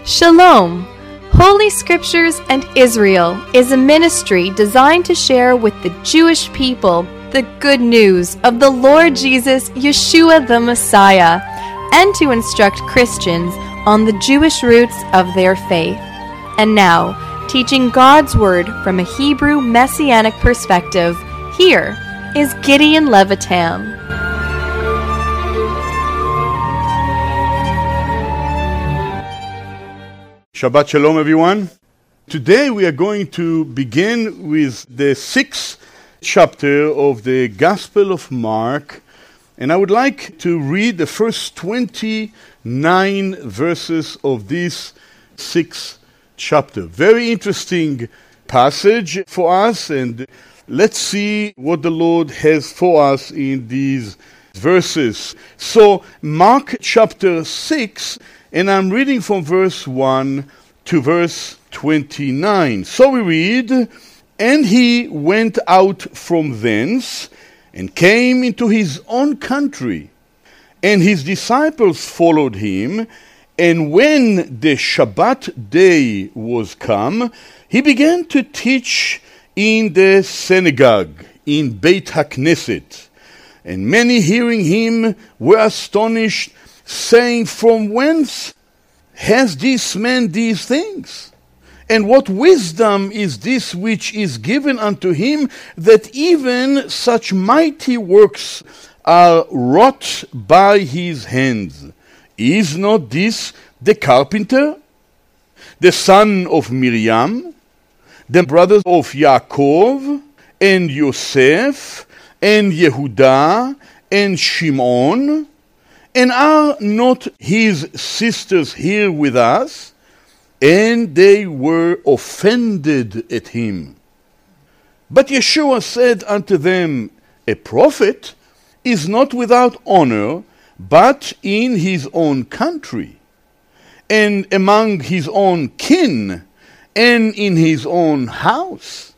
Shalom! Holy Scriptures and Israel is a ministry designed to share with the Jewish people the good news of the Lord Jesus, Yeshua the Messiah, and to instruct Christians on the Jewish roots of their faith. And now, teaching God's Word from a Hebrew Messianic perspective, here is Gideon Levitam. Shabbat Shalom, everyone. Today we are going to begin with the 6th chapter of the Gospel of Mark, and I would like to read the first 29 verses of this 6th chapter. Very interesting passage for us, and let's see what the Lord has for us in these verses. So, Mark chapter 6, and I'm reading from verse 1 to verse 29. So we read, "And he went out from thence, and came into his own country, and his disciples followed him. And when the Shabbat day was come, he began to teach in the synagogue, in Beit HaKnesset. And many hearing him were astonished, saying, From whence has this man these things? And what wisdom is this which is given unto him, that even such mighty works are wrought by his hands? Is not this the carpenter, the son of Miriam, the brothers of Yaakov, and Yosef, and Yehudah, and Shimon? And are not his sisters here with us? And they were offended at him. But Yeshua said unto them, A prophet is not without honor, but in his own country, and among his own kin, and in his own house.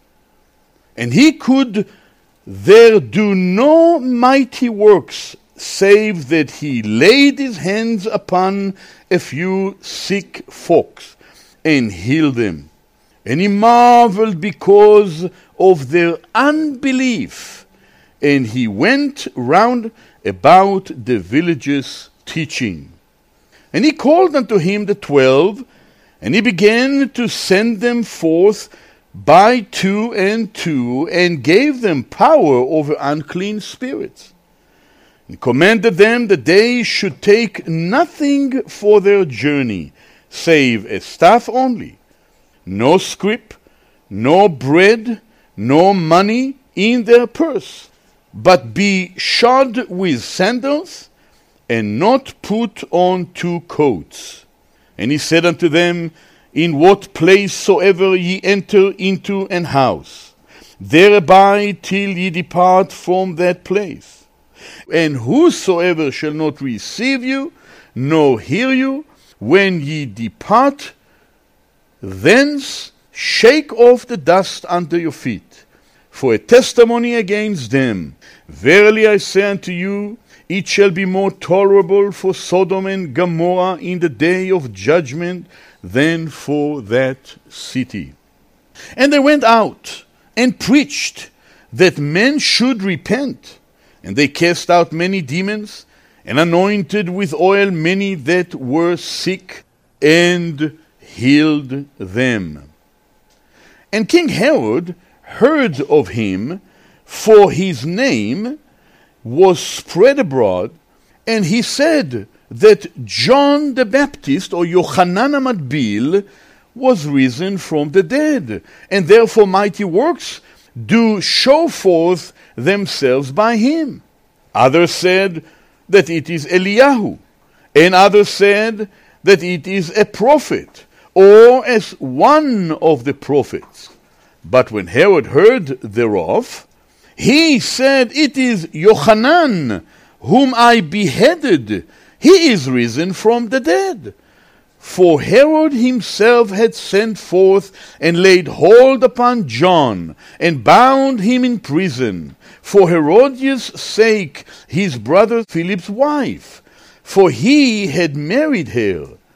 And he could there do no mighty works, save that he laid his hands upon a few sick folks, and healed them. And he marveled because of their unbelief. And he went round about the villages teaching. And he called unto him the 12, and he began to send them forth by 2 and 2, and gave them power over unclean spirits. And commanded them that they should take nothing for their journey, save a staff only, no scrip, no bread, no money in their purse, but be shod with sandals, and not put on 2 coats. And he said unto them, In what place soever ye enter into an house, there abide till ye depart from that place. And whosoever shall not receive you, nor hear you, when ye depart thence, shake off the dust under your feet, for a testimony against them. Verily I say unto you, it shall be more tolerable for Sodom and Gomorrah in the day of judgment than for that city. And they went out and preached that men should repent. And they cast out many demons, and anointed with oil many that were sick, and healed them. And King Herod heard of him, for his name was spread abroad, and he said that John the Baptist, or Yochanan HaMatbil, was risen from the dead, and therefore mighty works do show forth themselves by him. Others said that it is Eliyahu, and others said that it is a prophet, or as one of the prophets. But when Herod heard thereof, he said, It is Yochanan, whom I beheaded. He is risen from the dead. For Herod himself had sent forth and laid hold upon John, and bound him in prison, for Herodias' sake, his brother Philip's wife, for he had married her.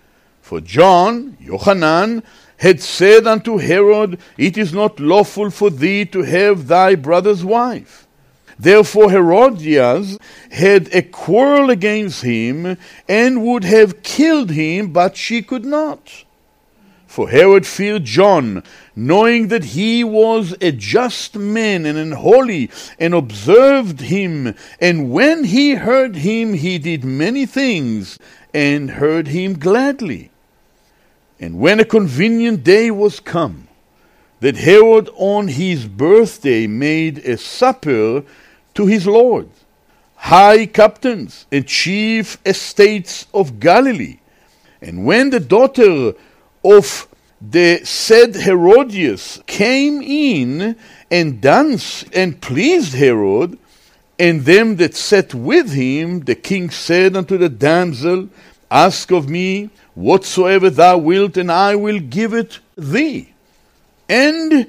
For John, Yochanan, had said unto Herod, It is not lawful for thee to have thy brother's wife. Therefore Herodias had a quarrel against him, and would have killed him, but she could not. For Herod feared John, knowing that he was a just man and an holy, and observed him. And when he heard him, he did many things, and heard him gladly. And when a convenient day was come, that Herod on his birthday made a supper to his lord, high captains and chief estates of Galilee, and when the daughter of the said Herodias came in and danced and pleased Herod, and them that sat with him, the king said unto the damsel, Ask of me whatsoever thou wilt, and I will give it thee. And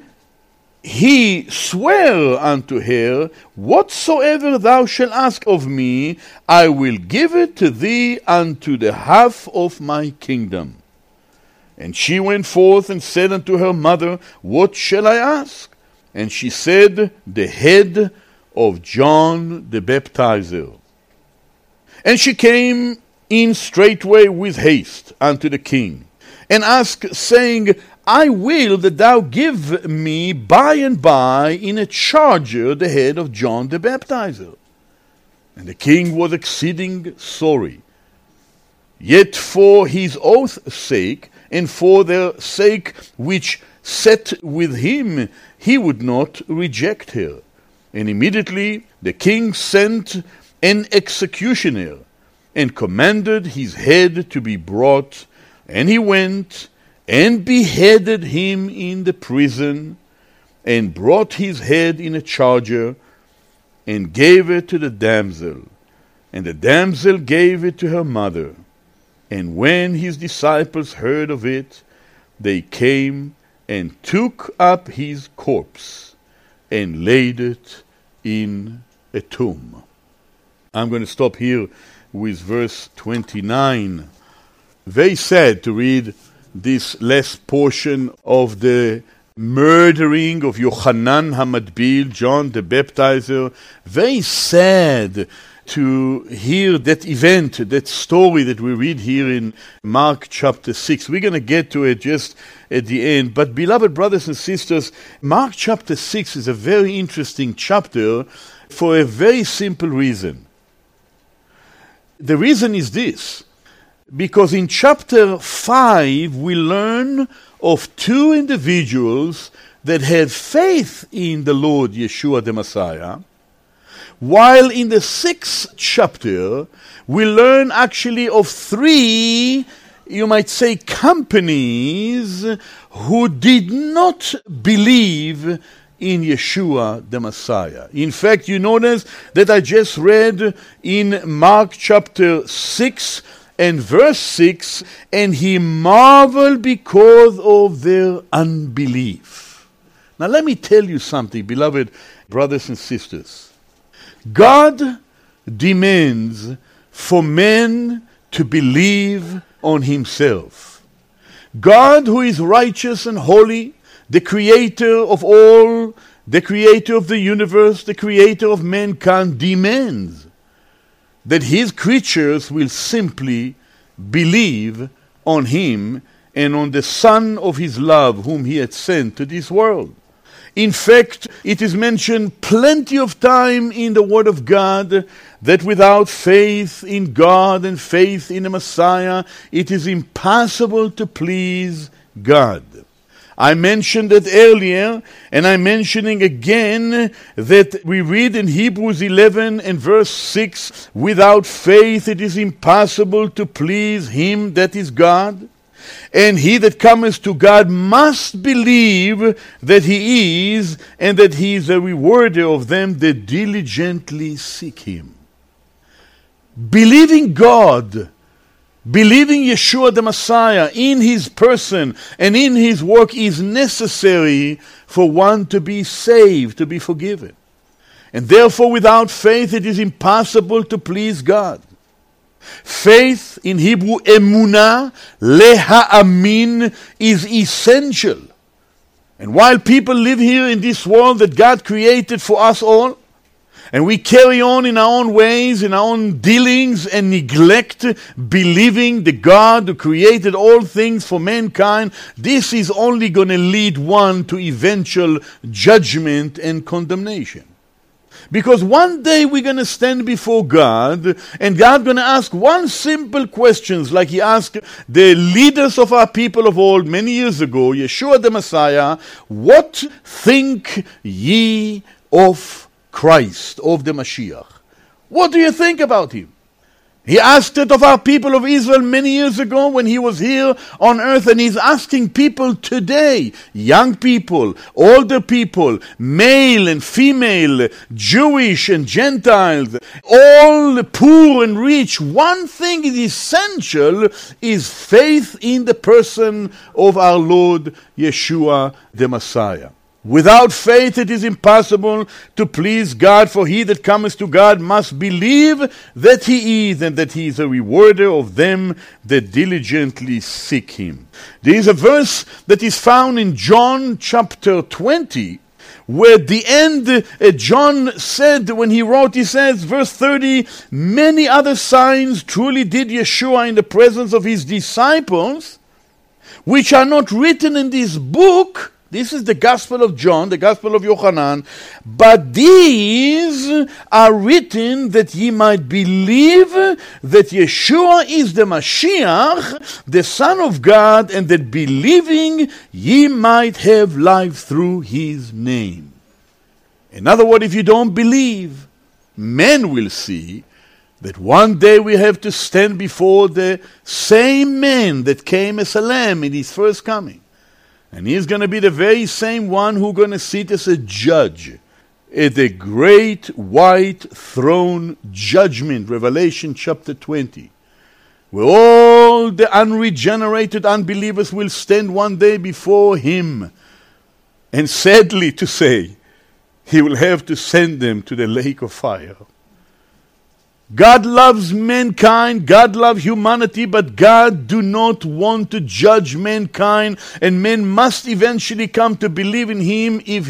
he sware unto her, Whatsoever thou shalt ask of me, I will give it to thee unto the half of my kingdom. And she went forth and said unto her mother, What shall I ask? And she said, The head of John the Baptizer. And she came in straightway with haste unto the king, and asked, saying, I will that thou give me by and by in a charger the head of John the Baptizer. And the king was exceeding sorry. Yet for his oath's sake, and for their sake which sat with him, he would not reject her. And immediately the king sent an executioner, and commanded his head to be brought, and he went and beheaded him in the prison, and brought his head in a charger, and gave it to the damsel. And the damsel gave it to her mother. And when his disciples heard of it, they came and took up his corpse, and laid it in a tomb. I'm going to stop here with verse 29. Very sad to read this last portion of the murdering of Yochanan HaMatbil, John the Baptizer. Very sad to hear that event, that story that we read here in Mark chapter 6. We're going to get to it just at the end. But beloved brothers and sisters, Mark chapter 6 is a very interesting chapter for a very simple reason. The reason is this: because in chapter 5 we learn of two individuals that had faith in the Lord Yeshua the Messiah, while in the 6th chapter we learn actually of three, you might say, companies who did not believe in Yeshua the Messiah. In fact, you notice that I just read in Mark chapter 6 and verse 6, and he marveled because of their unbelief. Now let me tell you something, beloved brothers and sisters. God demands for men to believe on himself. God, who is righteous and holy, the creator of all, the creator of the universe, the creator of mankind, demands that his creatures will simply believe on him and on the Son of his love whom he had sent to this world. In fact, it is mentioned plenty of time in the Word of God that without faith in God and faith in the Messiah, it is impossible to please God. I mentioned it earlier, and I'm mentioning again that we read in Hebrews 11 and verse 6, without faith it is impossible to please him that is God. And he that cometh to God must believe that he is, and that he is a rewarder of them that diligently seek him. Believing God, believing Yeshua the Messiah in his person and in his work is necessary for one to be saved, to be forgiven. And therefore without faith it is impossible to please God. Faith, in Hebrew, emunah, leha'amin, is essential. And while people live here in this world that God created for us all, and we carry on in our own ways, in our own dealings, and neglect believing the God who created all things for mankind, this is only going to lead one to eventual judgment and condemnation. Because one day we're going to stand before God, and God going to ask one simple question, like He asked the leaders of our people of old many years ago, Yeshua the Messiah, what think ye of Christ, of the Mashiach? What do you think about Him? He asked it of our people of Israel many years ago when He was here on earth, and He's asking people today, young people, older people, male and female, Jewish and Gentiles, all poor and rich. One thing is essential is faith in the person of our Lord Yeshua the Messiah. Without faith it is impossible to please God, for he that cometh to God must believe that He is, and that He is a rewarder of them that diligently seek Him. There is a verse that is found in John chapter 20, where at the end John said, when he wrote, he says, verse 30, many other signs truly did Yeshua in the presence of His disciples, which are not written in this book. This is the Gospel of John, the Gospel of Yochanan. But these are written that ye might believe that Yeshua is the Mashiach, the Son of God, and that believing ye might have life through His name. In other words, if you don't believe, men will see that one day we have to stand before the same man that came as a lamb in His first coming. And He's going to be the very same one who's going to sit as a judge at the great white throne judgment, Revelation chapter 20, where all the unregenerated unbelievers will stand one day before Him. And sadly to say, He will have to send them to the lake of fire. God loves mankind, God loves humanity, but God do not want to judge mankind, and men must eventually come to believe in Him if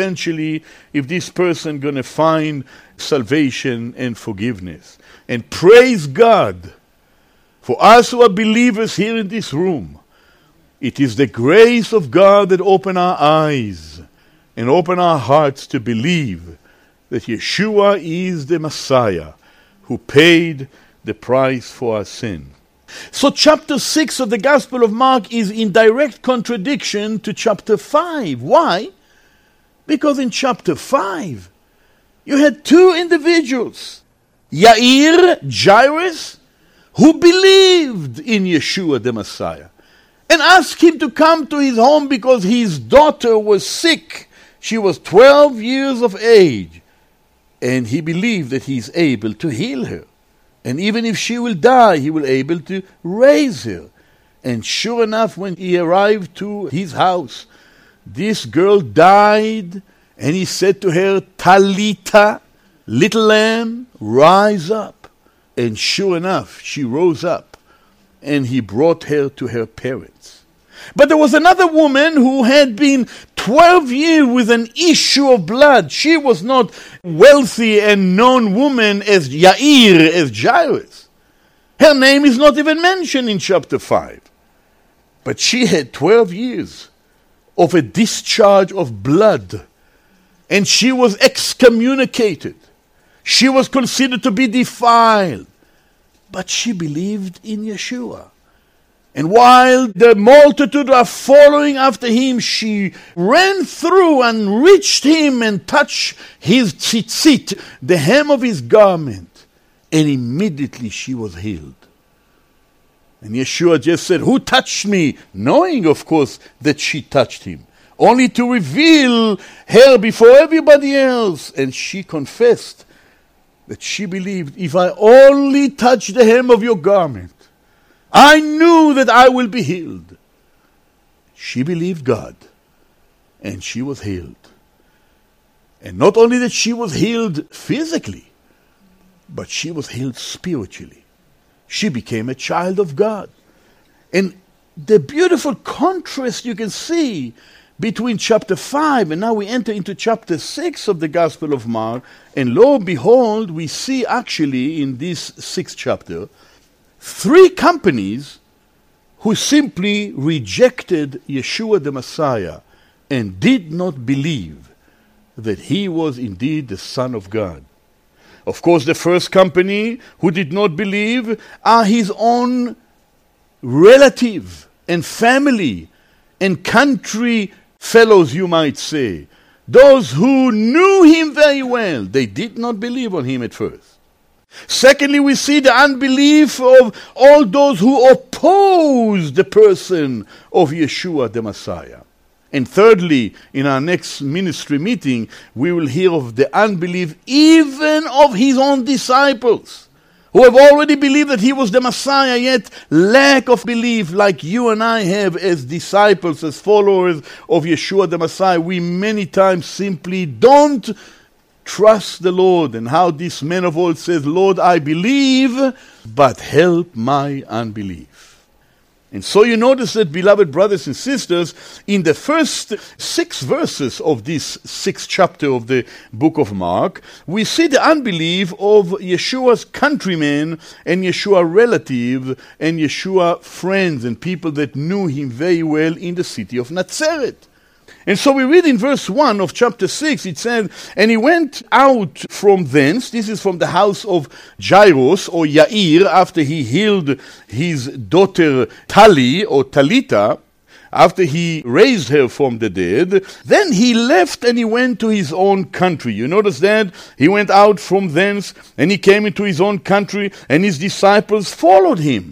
this person going to find salvation and forgiveness. And praise God, for us who are believers here in this room, it is the grace of God that open our eyes and open our hearts to believe that Yeshua is the Messiah, who paid the price for our sin. So chapter 6 of the Gospel of Mark is in direct contradiction to chapter 5. Why? Because in chapter 5, you had two individuals, Yair, Jairus, who believed in Yeshua the Messiah, and asked Him to come to his home because his daughter was sick. She was 12 years of age. And he believed that He is able to heal her. And even if she will die, He will be able to raise her. And sure enough, when he arrived to his house, this girl died, and He said to her, Talita, little lamb, rise up. And sure enough, she rose up, and He brought her to her parents. But there was another woman who had been 12 years with an issue of blood. She was not wealthy and known woman as Yair, as Jairus. Her name is not even mentioned in chapter 5. But she had 12 years of a discharge of blood. And she was excommunicated. She was considered to be defiled. But she believed in Yeshua. And while the multitude are following after Him, she ran through and reached Him and touched His tzitzit, the hem of His garment. And immediately she was healed. And Yeshua just said, who touched me? Knowing, of course, that she touched Him. Only to reveal her before everybody else. And she confessed that she believed, if I only touch the hem of your garment, I knew that I will be healed. She believed God, and she was healed. And not only that she was healed physically, but she was healed spiritually. she became a child of God. And the beautiful contrast you can see between chapter 5 and now we enter into chapter 6 of the Gospel of Mark, and lo and behold, we see actually in this 6th chapter 3 companies who simply rejected Yeshua the Messiah and did not believe that he was indeed the Son of God. Of course, the first company who did not believe are his own relative and family and country fellows, you might say. Those who knew him very well, they did not believe on him at first. Secondly, we see the unbelief of all those who oppose the person of Yeshua the Messiah. And thirdly, in our next ministry meeting, we will hear of the unbelief even of his own disciples, who have already believed that he was the Messiah, yet lack of belief like you and I have as disciples, as followers of Yeshua the Messiah. We many times simply don't trust the Lord, and how this man of old says, Lord, I believe, but help my unbelief. And so you notice that, beloved brothers and sisters, in the first 6 verses of this 6th chapter of the book of Mark, we see the unbelief of Yeshua's countrymen and Yeshua relatives and Yeshua friends and people that knew him very well in the city of Nazareth. And so we read in verse 1 of chapter 6, it said, and he went out from thence, this is from the house of Jairus or Yair, after he healed his daughter Tali or Talita, after he raised her from the dead. Then he left and he went to his own country. You notice that? He went out from thence and he came into his own country and his disciples followed him.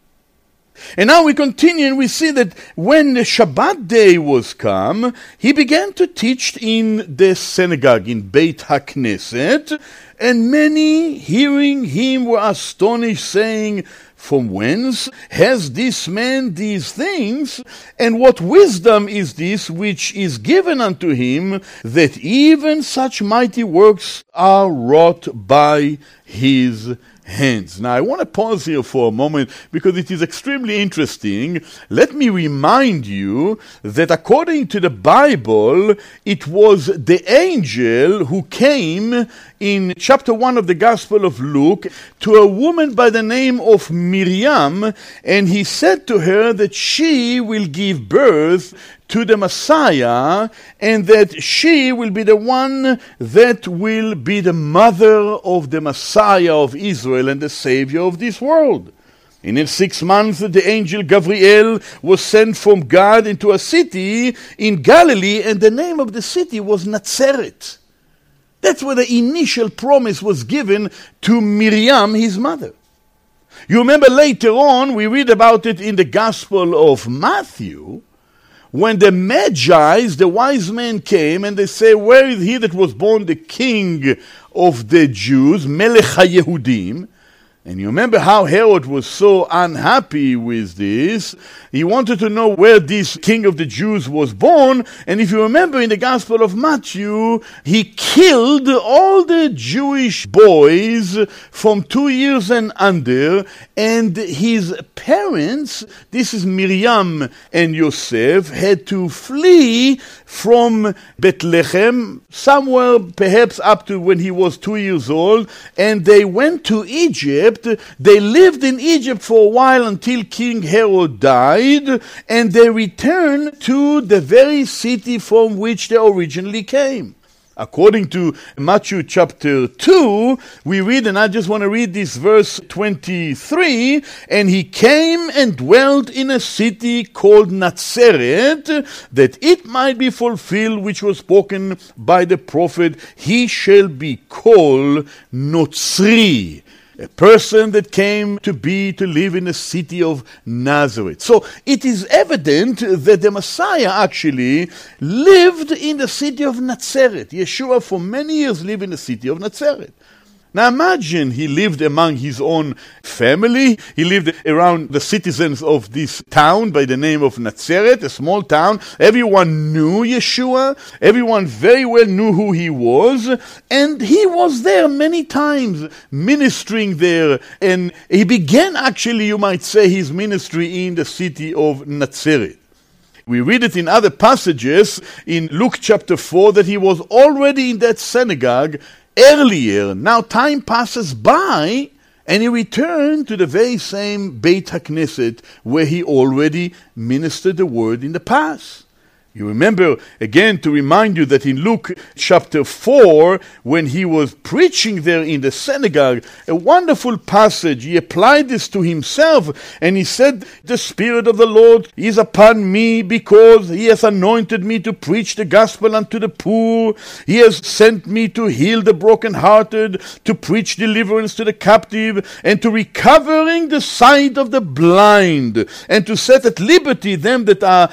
And now we continue and we see that when the Shabbat day was come, he began to teach in the synagogue, in Beit HaKnesset, and many hearing him were astonished, saying, from whence has this man these things? And what wisdom is this which is given unto him, that even such mighty works are wrought by his hands? Now I want to pause here for a moment because it is extremely interesting. Let me remind you that according to the Bible, it was the angel who came in chapter 1 of the Gospel of Luke to a woman by the name of Miriam, and he said to her that she will give birth to the Messiah, and that she will be the one that will be the mother of the Messiah of Israel and the Savior of this world. And in 6 months the angel Gabriel was sent from God into a city in Galilee, and the name of the city was Nazareth. That's where the initial promise was given to Miriam, his mother. You remember later on, we read about it in the Gospel of Matthew, when the Magi, the wise men, came and they say, where is he that was born the king of the Jews, Melech HaYehudim? And you remember how Herod was so unhappy with this. He wanted to know where this king of the Jews was born. And if you remember in the Gospel of Matthew, he killed all the Jewish boys from 2 years and under. And his parents, this is Miriam and Yosef, had to flee from Bethlehem, somewhere perhaps up to when he was 2 years old. And they went to Egypt. They lived in Egypt for a while until King Herod died, and they returned to the very city from which they originally came. According to Matthew chapter 2, we read, and I just want to read this verse 23, and he came and dwelt in a city called Nazareth, that it might be fulfilled which was spoken by the prophet, he shall be called Notzri, a person that came to live in the city of Nazareth. So it is evident that the Messiah actually lived in the city of Nazareth. Yeshua for many years lived in the city of Nazareth. Now imagine he lived among his own family. He lived around the citizens of this town by the name of Nazareth, a small town. Everyone knew Yeshua. Everyone very well knew who he was. And he was there many times, ministering there. And he began, actually, you might say, his ministry in the city of Nazareth. We read it in other passages in Luke chapter 4 that he was already in that synagogue earlier. Now time passes by and he returned to the very same Beit HaKnesset where he already ministered the word in the past. You remember, again, to remind you that in Luke chapter 4, when he was preaching there in the synagogue, a wonderful passage, he applied this to himself, and he said, "The Spirit of the Lord is upon me, because he has anointed me to preach the gospel unto the poor. He has sent me to heal the brokenhearted, to preach deliverance to the captive, and to recovering the sight of the blind, and to set at liberty them that are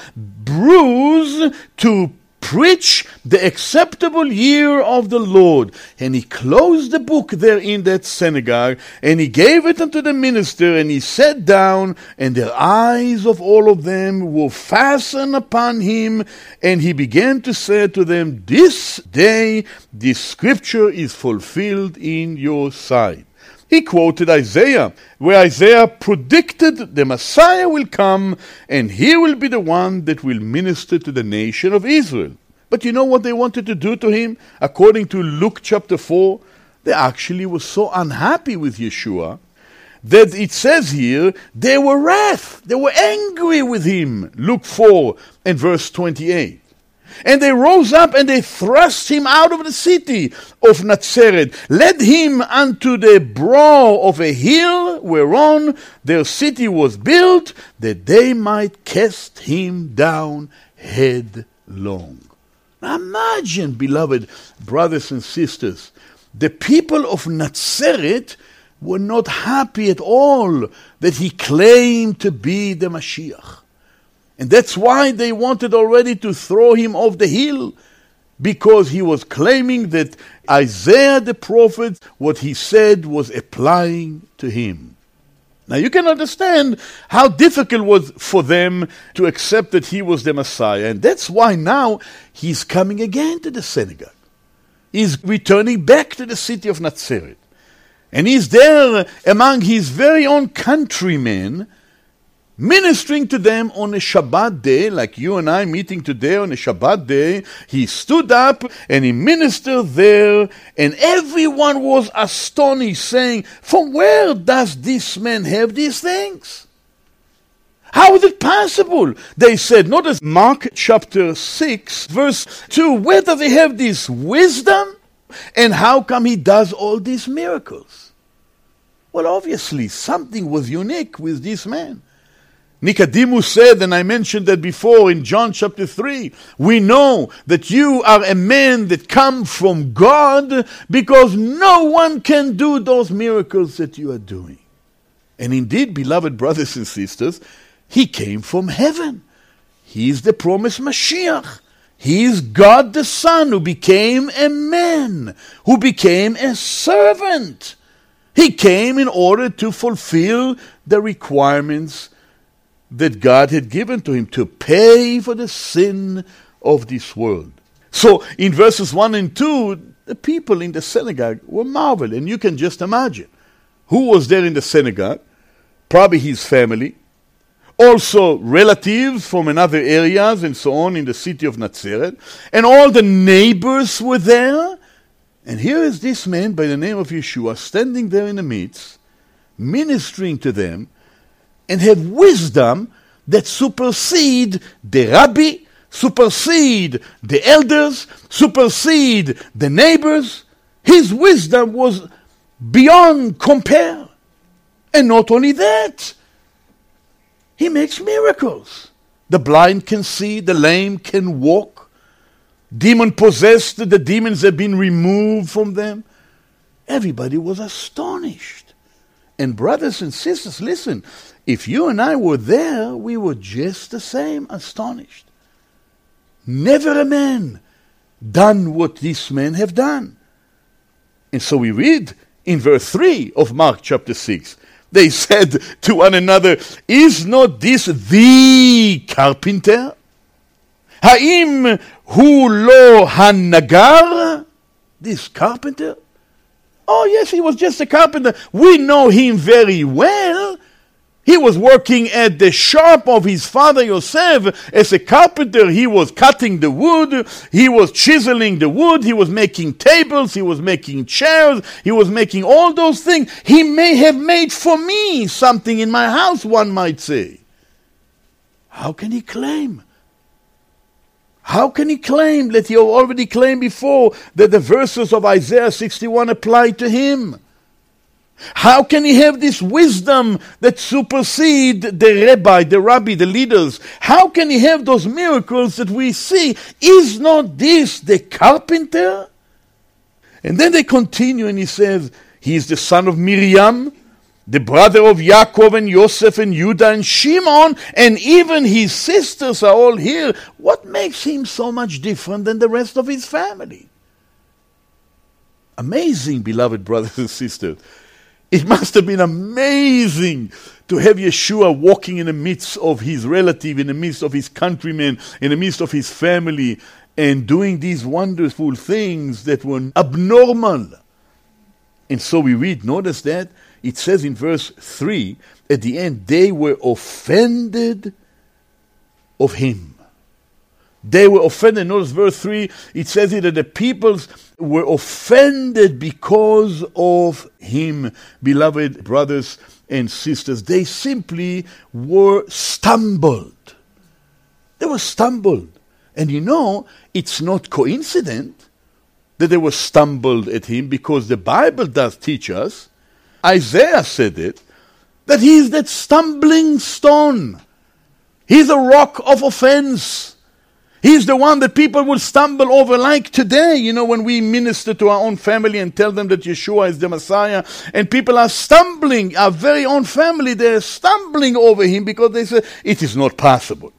bruised, to preach the acceptable year of the Lord." And he closed the book there in that synagogue, and he gave it unto the minister, and he sat down, and their eyes of all of them were fastened upon him, and he began to say to them, "This day this scripture is fulfilled in your sight." He quoted Isaiah, where Isaiah predicted the Messiah will come and he will be the one that will minister to the nation of Israel. But you know what they wanted to do to him? According to Luke chapter 4, they actually were so unhappy with Yeshua that it says here, they were wrath, they were angry with him. Luke 4 and verse 28. And they rose up and they thrust him out of the city of Nazareth, led him unto the brow of a hill whereon their city was built, that they might cast him down headlong. Now imagine, beloved brothers and sisters, the people of Nazareth were not happy at all that he claimed to be the Mashiach. And that's why they wanted already to throw him off the hill, because he was claiming that Isaiah the prophet, what he said was applying to him. Now you can understand how difficult it was for them to accept that he was the Messiah. And that's why now he's coming again to the synagogue. He's returning back to the city of Nazareth. And he's there among his very own countrymen, ministering to them on a Shabbat day, like you and I meeting today on a Shabbat day. He stood up and he ministered there, and everyone was astonished, saying, "From where does this man have these things? How is it possible?" They said, notice Mark chapter 6, verse 2, "Where does he have this wisdom? And how come he does all these miracles?" Well, obviously, something was unique with this man. Nicodemus said, and I mentioned that before in John chapter 3, "We know that you are a man that come from God, because no one can do those miracles that you are doing." And indeed, beloved brothers and sisters, he came from heaven. He is the promised Mashiach. He is God the Son, who became a man, who became a servant. He came in order to fulfill the requirements that God had given to him, to pay for the sin of this world. So in verses 1 and 2, the people in the synagogue were marveled. And you can just imagine who was there in the synagogue. Probably his family, also relatives from another areas and so on in the city of Nazareth, and all the neighbors were there. And here is this man by the name of Yeshua standing there in the midst, ministering to them, and have wisdom that supersede the rabbi, supersede the elders, supersede the neighbors. His wisdom was beyond compare. And not only that, he makes miracles. The blind can see, the lame can walk, demon-possessed, the demons have been removed from them. Everybody was astonished. And brothers and sisters, listen, if you and I were there, we were just the same, astonished. Never a man done what this man have done. And so we read in verse 3 of Mark chapter 6. They said to one another, is not this the carpenter? Haim hu lo hanagar? This carpenter? Oh yes, he was just a carpenter. We know him very well. He was working at the shop of his father Yosef as a carpenter. He was cutting the wood, he was chiseling the wood, he was making tables, he was making chairs, he was making all those things. He may have made for me something in my house, one might say. How can he claim? How can he claim that he already claimed before that the verses of Isaiah 61 apply to him? How can he have this wisdom that supersedes the rabbi, the leaders? How can he have those miracles that we see? Is not this the carpenter? And then they continue and he says, he is the son of Miriam, the brother of Yaakov and Yosef and Judah and Shimon, and even his sisters are all here. What makes him so much different than the rest of his family? Amazing, beloved brothers and sisters. It must have been amazing to have Yeshua walking in the midst of his relative, in the midst of his countrymen, in the midst of his family, and doing these wonderful things that were abnormal. And so we read, notice that, it says in verse 3, at the end, they were offended of him. They were offended. Notice verse 3, it says that the peoples were offended because of him. Beloved brothers and sisters, they simply were stumbled. They were stumbled. And you know, it's not coincident that they were stumbled at him, because the Bible does teach us, Isaiah said it, that he is that stumbling stone. He's a rock of offense. He's the one that people will stumble over, like today, you know, when we minister to our own family and tell them that Yeshua is the Messiah, and people are stumbling, our very own family, they're stumbling over him because they say, it is not possible.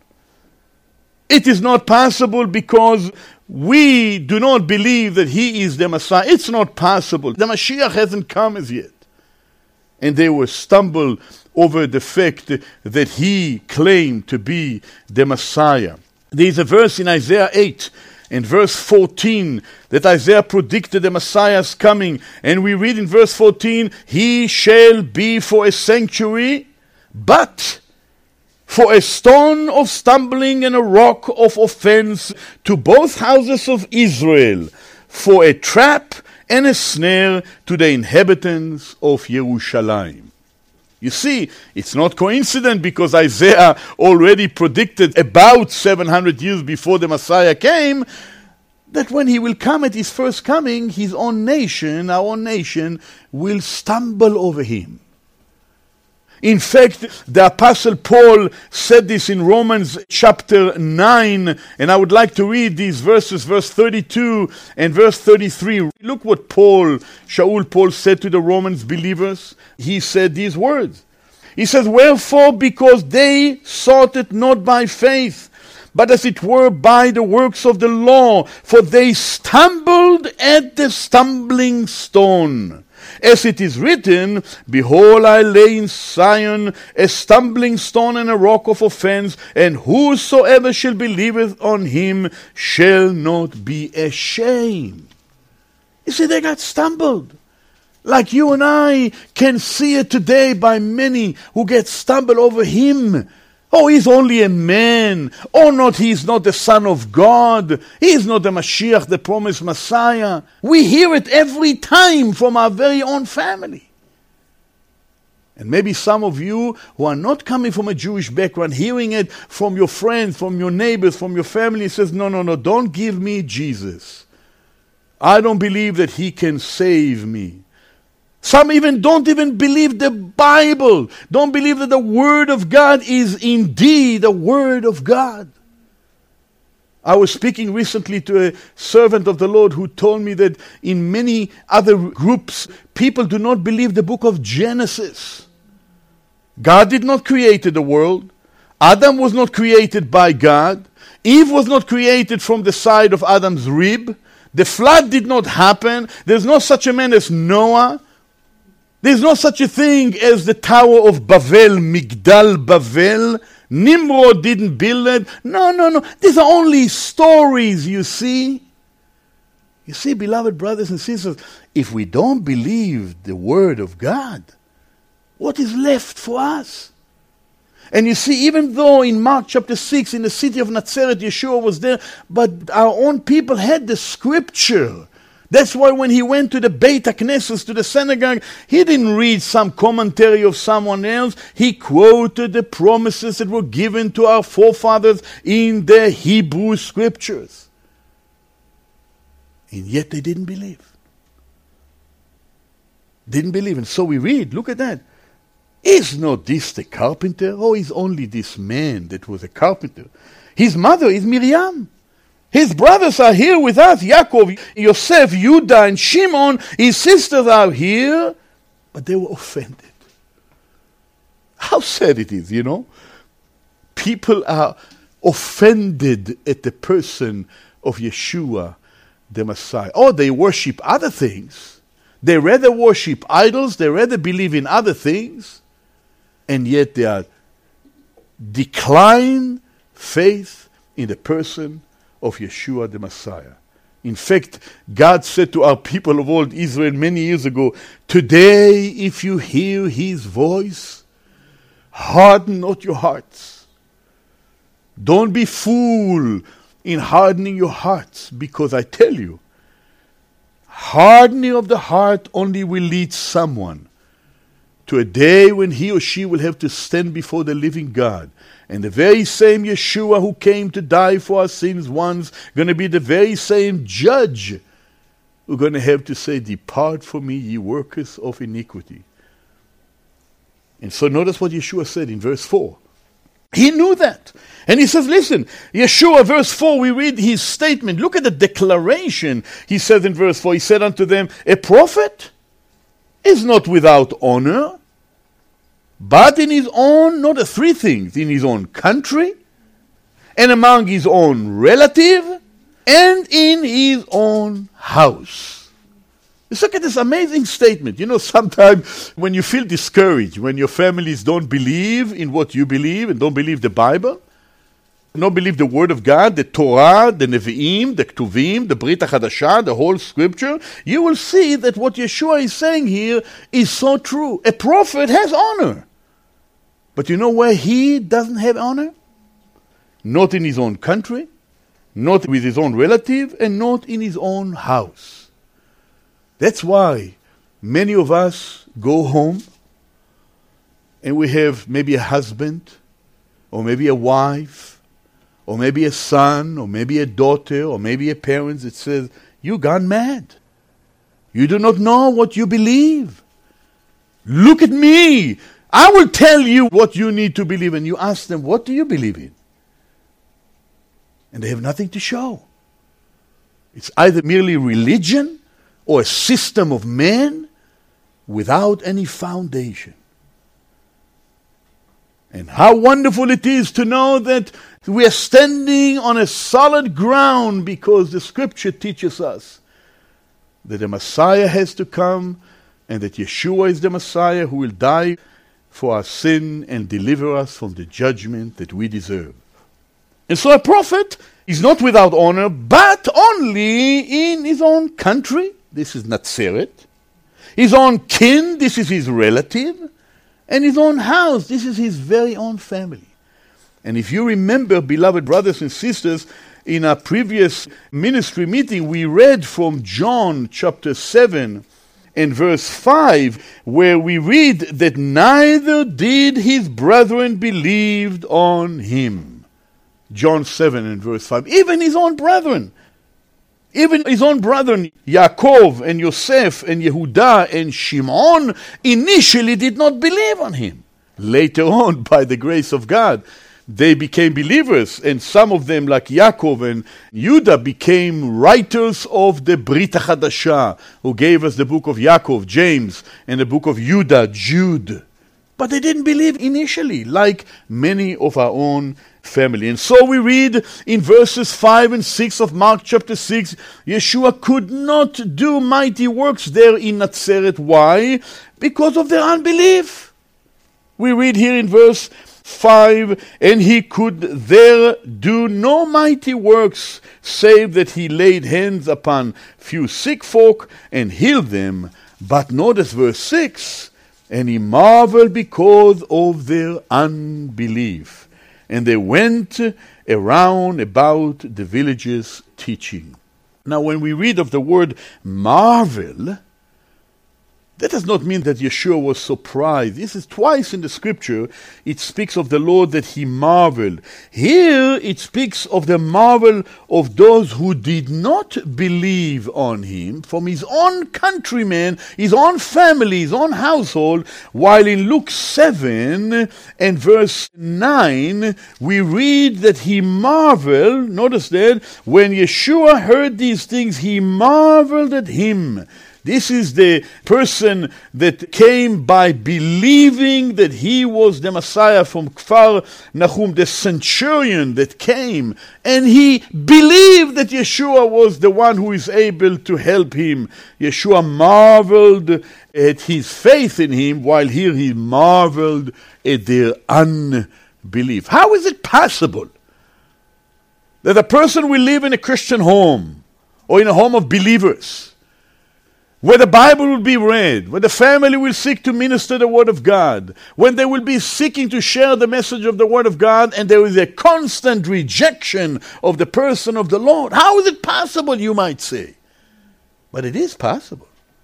It is not possible because we do not believe that he is the Messiah. It's not possible. The Mashiach hasn't come as yet. And they were stumbled over the fact that he claimed to be the Messiah. There is a verse in Isaiah 8 and verse 14 that Isaiah predicted the Messiah's coming. And we read in verse 14, he shall be for a sanctuary, but for a stone of stumbling and a rock of offense to both houses of Israel, for a trap and a snare to the inhabitants of Jerusalem. You see, it's not coincident, because Isaiah already predicted about 700 years before the Messiah came that when he will come at his first coming, his own nation, our own nation, will stumble over him. In fact, the Apostle Paul said this in Romans chapter 9, and I would like to read these verses, verse 32 and verse 33. Look what Shaul Paul said to the Romans believers. He said these words. He says, wherefore, because they sought it not by faith, but as it were by the works of the law, for they stumbled at the stumbling stone. As it is written, behold, I lay in Zion a stumbling stone and a rock of offense, and whosoever shall believeth on him shall not be ashamed. You see, they got stumbled. Like you and I can see it today by many who get stumbled over him. Oh, he's only a man. Oh, he's not the Son of God. He is not the Mashiach, the promised Messiah. We hear it every time from our very own family. And maybe some of you who are not coming from a Jewish background, hearing it from your friends, from your neighbors, from your family, says, no, don't give me Jesus. I don't believe that he can save me. Some don't even believe the Bible. Don't believe that the Word of God is indeed the Word of God. I was speaking recently to a servant of the Lord who told me that in many other groups, people do not believe the book of Genesis. God did not create the world. Adam was not created by God. Eve was not created from the side of Adam's rib. The flood did not happen. There's no such a man as Noah. There's no such a thing as the Tower of Babel, Migdal Bavel. Nimrod didn't build it. No. These are only stories, you see. You see, beloved brothers and sisters, if we don't believe the word of God, what is left for us? And you see, even though in Mark chapter 6, in the city of Nazareth, Yeshua was there, but our own people had the scripture. That's why when he went to the Beit HaKnesset, to the synagogue, he didn't read some commentary of someone else. He quoted the promises that were given to our forefathers in the Hebrew scriptures. And yet they didn't believe. Didn't believe. And so we read, look at that. Is not this the carpenter? Or is only this man that was a carpenter? His mother is Miriam. His brothers are here with us, Yaakov, Yosef, Judah, and Shimon. His sisters are here, but they were offended. How sad it is, you know? People are offended at the person of Yeshua, the Messiah. Or they worship other things. They rather worship idols. They rather believe in other things. And yet they are decline faith in the person of Yeshua the Messiah. In fact, God said to our people of old Israel many years ago, today if you hear his voice, harden not your hearts. Don't be fool in hardening your hearts, because I tell you, hardening of the heart only will lead someone to a day when he or she will have to stand before the living God. And the very same Yeshua who came to die for our sins once, going to be the very same judge who's going to have to say, depart from me, ye workers of iniquity. And so notice what Yeshua said in verse 4. He knew that. And he says, listen, Yeshua, verse 4, we read his statement. Look at the declaration he says in verse 4. He said unto them, a prophet is not without honor, but in his own, not three things, in his own country, and among his own relative, and in his own house. Let's look at this amazing statement. You know, sometimes when you feel discouraged, when your families don't believe in what you believe and don't believe the Bible, don't believe the Word of God, the Torah, the Nevi'im, the Ketuvim, the Brit HaChadashah, the whole Scripture, you will see that what Yeshua is saying here is so true. A prophet has honor. But you know where he doesn't have honor? Not in his own country, not with his own relative, and not in his own house. That's why many of us go home and we have maybe a husband, or maybe a wife, or maybe a son, or maybe a daughter, or maybe a parent that says, you gone mad. You do not know what you believe. Look at me. I will tell you what you need to believe. And you ask them, what do you believe in? And they have nothing to show. It's either merely religion or a system of men without any foundation. And how wonderful it is to know that we are standing on a solid ground, because the Scripture teaches us that the Messiah has to come, and that Yeshua is the Messiah who will die for our sin and deliver us from the judgment that we deserve. And so a prophet is not without honor, but only in his own country. This is Nazareth. His own kin, this is his relative. And his own house, this is his very own family. And if you remember, beloved brothers and sisters, in our previous ministry meeting, we read from John chapter 7 and verse 5, where we read that neither did his brethren believe on him. John 7 and verse 5. Even his own brethren, Yaakov and Yosef and Yehudah and Shimon, initially did not believe on him. Later on, by the grace of God, they became believers, and some of them, like Yaakov and Judah, became writers of the Brit HaChadashah, who gave us the book of Yaakov, James, and the book of Judah, Jude. But they didn't believe initially, like many of our own family. And so we read in verses 5 and 6 of Mark chapter 6, Yeshua could not do mighty works there in Nazareth. Why? Because of their unbelief. We read here in verse 5, and he could there do no mighty works, save that he laid hands upon few sick folk and healed them. But notice verse 6, and he marveled because of their unbelief. And they went around about the villages teaching. Now, when we read of the word marvel, that does not mean that Yeshua was surprised. This is twice in the scripture it speaks of the Lord that he marveled. Here it speaks of the marvel of those who did not believe on him, from his own countrymen, his own family, his own household, while in Luke 7 and verse 9 we read that he marveled. Notice that when Yeshua heard these things, he marveled at him. This is the person that came by believing that he was the Messiah from Kfar Nahum, the centurion that came, and he believed that Yeshua was the one who is able to help him. Yeshua marveled at his faith in him, while here he marveled at their unbelief. How is it possible that a person will live in a Christian home or in a home of believers, where the Bible will be read, where the family will seek to minister the Word of God, when they will be seeking to share the message of the Word of God, and there is a constant rejection of the person of the Lord? How is it possible, you might say? But it is possible.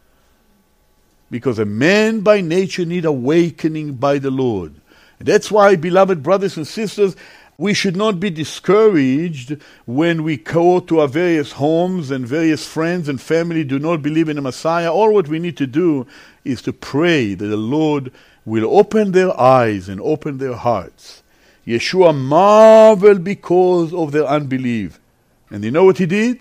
Because a man by nature needs awakening by the Lord. And that's why, beloved brothers and sisters, we should not be discouraged when we go to our various homes and various friends and family do not believe in the Messiah. All what we need to do is to pray that the Lord will open their eyes and open their hearts. Yeshua marveled because of their unbelief. And you know what he did?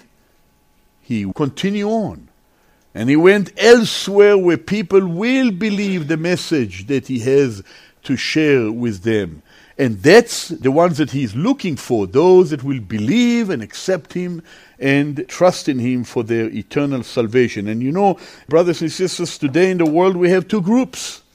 He continued on. And he went elsewhere where people will believe the message that he has to share with them. And that's the ones that he's looking for, those that will believe and accept him and trust in him for their eternal salvation. And you know, brothers and sisters, today in the world we have two groups.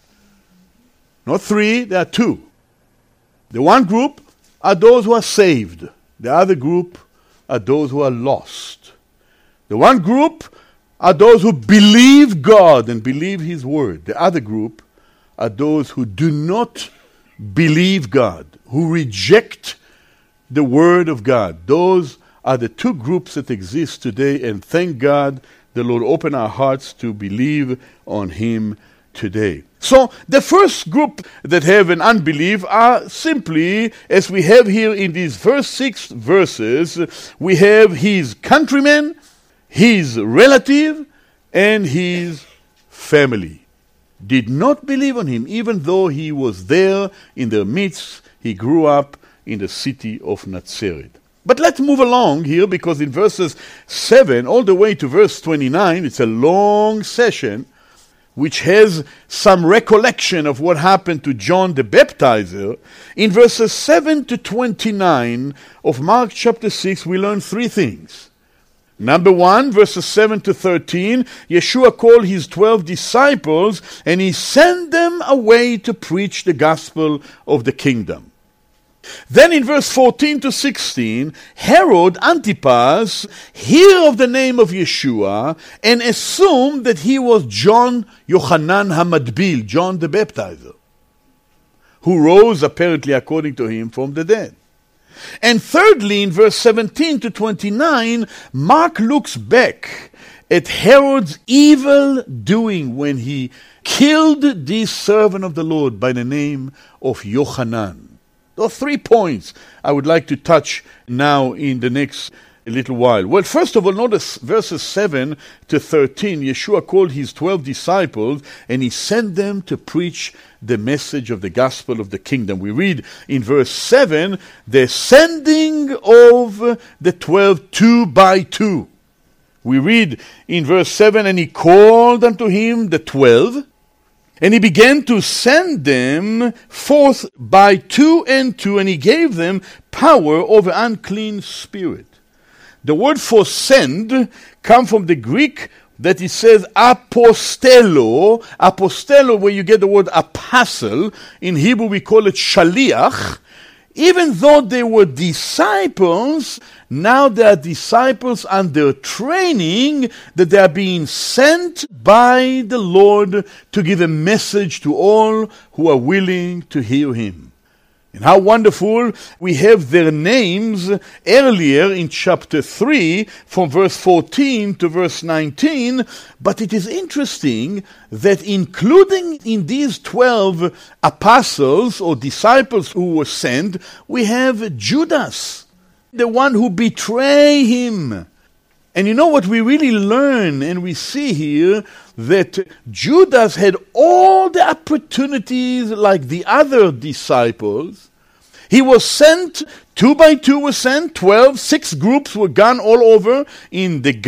Not three, there are two. The one group are those who are saved. The other group are those who are lost. The one group are those who believe God and believe his word. The other group are those who do not believe God, who reject the word of God. Those are the two groups that exist today, and thank God the Lord opened our hearts to believe on him today. So the first group that have an unbelief are simply, as we have here in these first 6 verses, we have his countrymen, his relative, and his family. Did not believe on him, even though he was there in their midst. He grew up in the city of Nazareth. But let's move along here, because in verses 7 all the way to verse 29, it's a long session which has some recollection of what happened to John the Baptizer. In verses 7 to 29 of Mark chapter 6, we learn 3 things. Number 1, verses 7 to 13, Yeshua called his 12 disciples and he sent them away to preach the gospel of the kingdom. Then in verse 14 to 16, Herod Antipas heard of the name of Yeshua and assumed that he was John Yochanan HaMadbil, John the Baptizer, who rose apparently according to him from the dead. And thirdly, in verse 17 to 29, Mark looks back at Herod's evil doing when he killed this servant of the Lord by the name of Yochanan. There are 3 points I would like to touch now in the next little while. Well, first of all, notice verses 7 to 13. Yeshua called his 12 disciples and he sent them to preach the message of the gospel of the kingdom. We read in verse 7, the sending of the 12 2 by 2. We read in verse 7, and he called unto him the 12 And he began to send them forth by two and two, and he gave them power over unclean spirit. The word for send comes from the Greek that it says apostello. Apostello, where you get the word apostle. In Hebrew we call it shaliach. Even though they were disciples, now they are disciples under training, that they are being sent by the Lord to give a message to all who are willing to hear him. And how wonderful, we have their names earlier in chapter 3, from verse 14 to verse 19, but it is interesting that including in these 12 apostles or disciples who were sent, we have Judas, the one who betrayed him. And you know what we really learn and we see here? That Judas had all the opportunities like the other disciples. He was sent, 2 by 2 were sent, 12, 6 groups were gone all over in the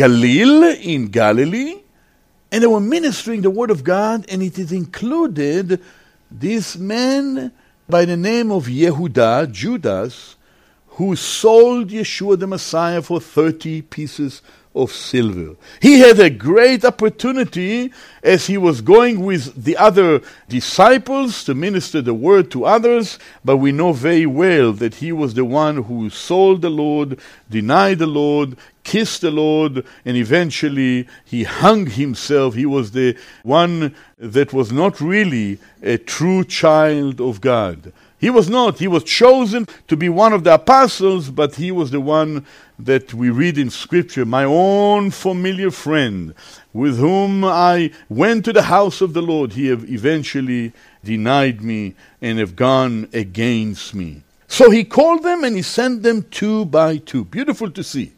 in Galilee. And they were ministering the word of God, and it is included this man by the name of Yehuda, Judas, who sold Yeshua the Messiah for 30 pieces of silver. He had a great opportunity as he was going with the other disciples to minister the word to others, but we know very well that he was the one who sold the Lord, denied the Lord, kissed the Lord, and eventually he hung himself. He was the one that was not really a true child of God. He was not. He was chosen to be one of the apostles, but he was the one that we read in Scripture, my own familiar friend, with whom I went to the house of the Lord. He have eventually denied me and have gone against me. So he called them and he sent them 2 by 2. Beautiful to see.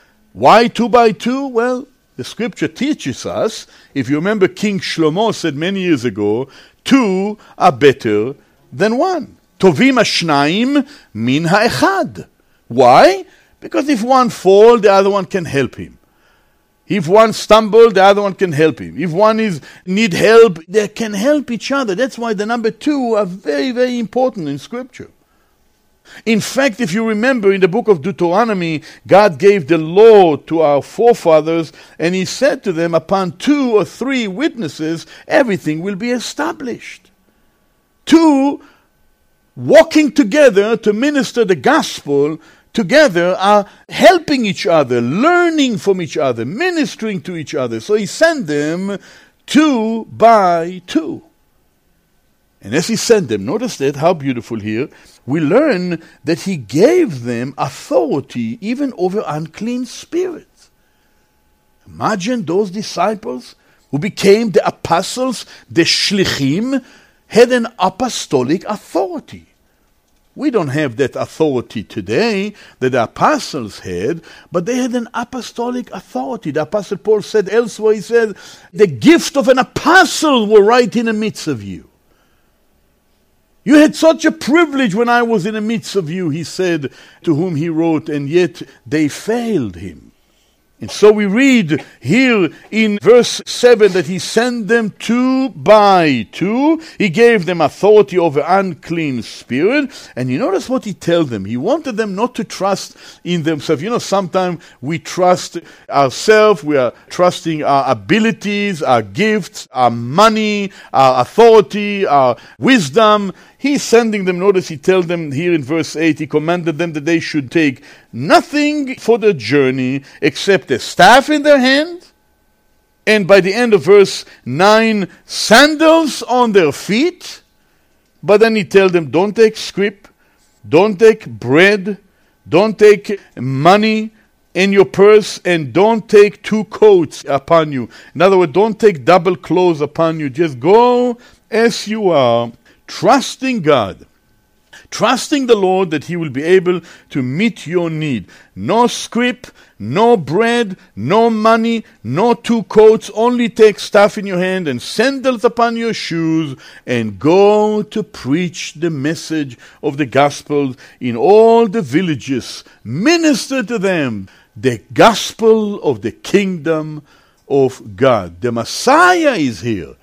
Why 2 by 2? Well, the Scripture teaches us, if you remember King Shlomo said many years ago, 2 are better than 1. Tovim hashnayim min ha'echad. Why? Because if one falls, the other one can help him. If one stumbles, the other one can help him. If one need help, they can help each other. That's why the number 2 are very, very important in Scripture. In fact, if you remember in the book of Deuteronomy, God gave the law to our forefathers, and he said to them, upon 2 or 3 witnesses, everything will be established. 2 walking together to minister the gospel together are helping each other, learning from each other, ministering to each other. So he sent them 2 by 2. And as he sent them, notice that, how beautiful here, we learn that he gave them authority even over unclean spirits. Imagine those disciples who became the apostles, the shlichim, had an apostolic authority. We don't have that authority today that the apostles had, but they had an apostolic authority. The Apostle Paul said elsewhere, he said, the gift of an apostle were right in the midst of you. You had such a privilege when I was in the midst of you, he said, to whom he wrote, and yet they failed him. And so we read here in verse 7 that he sent them 2 by 2. He gave them authority over unclean spirit. And you notice what he tells them. He wanted them not to trust in themselves. You know, sometimes we trust ourselves. We are trusting our abilities, our gifts, our money, our authority, our wisdom. He's sending them, notice he tells them here in verse 8, he commanded them that they should take nothing for the journey except a staff in their hand, and by the end of verse 9, sandals on their feet. But then he tells them, don't take scrip, don't take bread, don't take money in your purse, and don't take 2 coats upon you. In other words, don't take double clothes upon you. Just go as you are, trusting God, trusting the Lord that he will be able to meet your need. No scrip, no bread, no money, no 2 coats. Only take staff in your hand and sandals upon your shoes, and go to preach the message of the gospel in all the villages. Minister to them the gospel of the kingdom of God. The Messiah is here.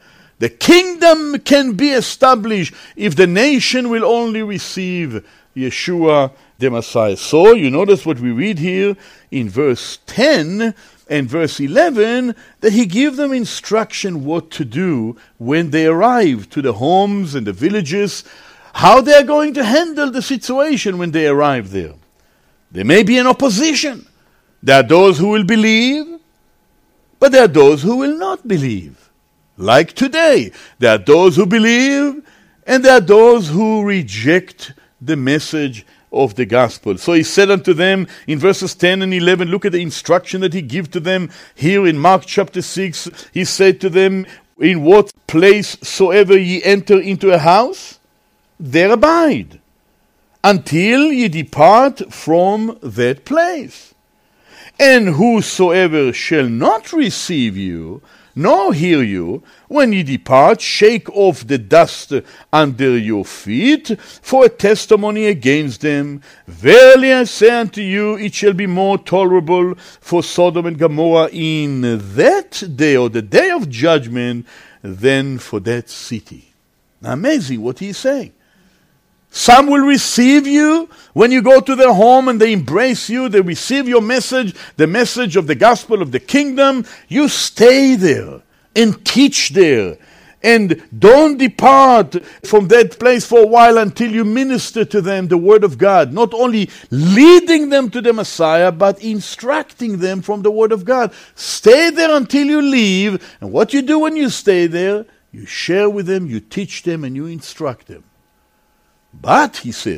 The kingdom can be established if the nation will only receive Yeshua the Messiah. So you notice what we read here in verse 10 and verse 11, that he gives them instruction what to do when they arrive to the homes and the villages, how they are going to handle the situation when they arrive there. There may be an opposition. There are those who will believe, but there are those who will not believe. Like today, there are those who believe, and there are those who reject the message of the gospel. So he said unto them in verses 10 and 11, look at the instruction that he gave to them here in Mark chapter 6. He said to them, in what place soever ye enter into a house, there abide, until ye depart from that place. And whosoever shall not receive you, nor hear you, when ye depart, shake off the dust under your feet, for a testimony against them. Verily I say unto you, it shall be more tolerable for Sodom and Gomorrah in that day, or the day of judgment, than for that city. Now, amazing what he is saying. Some will receive you when you go to their home and they embrace you. They receive your message, the message of the gospel of the kingdom. You stay there and teach there. And don't depart from that place for a while until you minister to them the word of God. Not only leading them to the Messiah, but instructing them from the word of God. Stay there until you leave. And what you do when you stay there, you share with them, you teach them, and you instruct them. But, he said,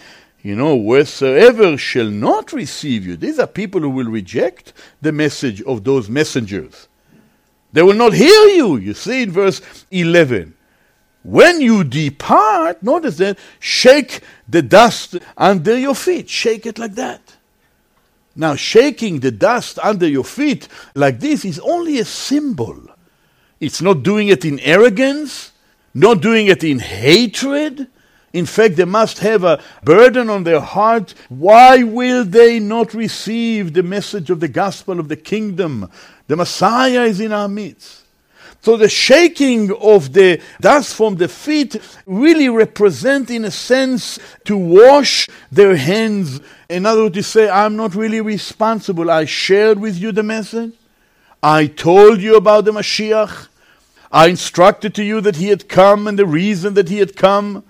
wheresoever shall not receive you, these are people who will reject the message of those messengers. They will not hear you. You see in verse 11. When you depart, notice that, shake the dust under your feet. Shake it like that. Now, shaking the dust under your feet like this is only a symbol. It's not doing it in arrogance, not doing it in hatred. In fact, they must have a burden on their heart. Why will they not receive the message of the gospel of the kingdom? The Messiah is in our midst. So the shaking of the dust from the feet really represent, in a sense, to wash their hands. In other words, to say, I'm not really responsible. I shared with you the message. I told you about the Mashiach. I instructed to you that he had come and the reason that he had come.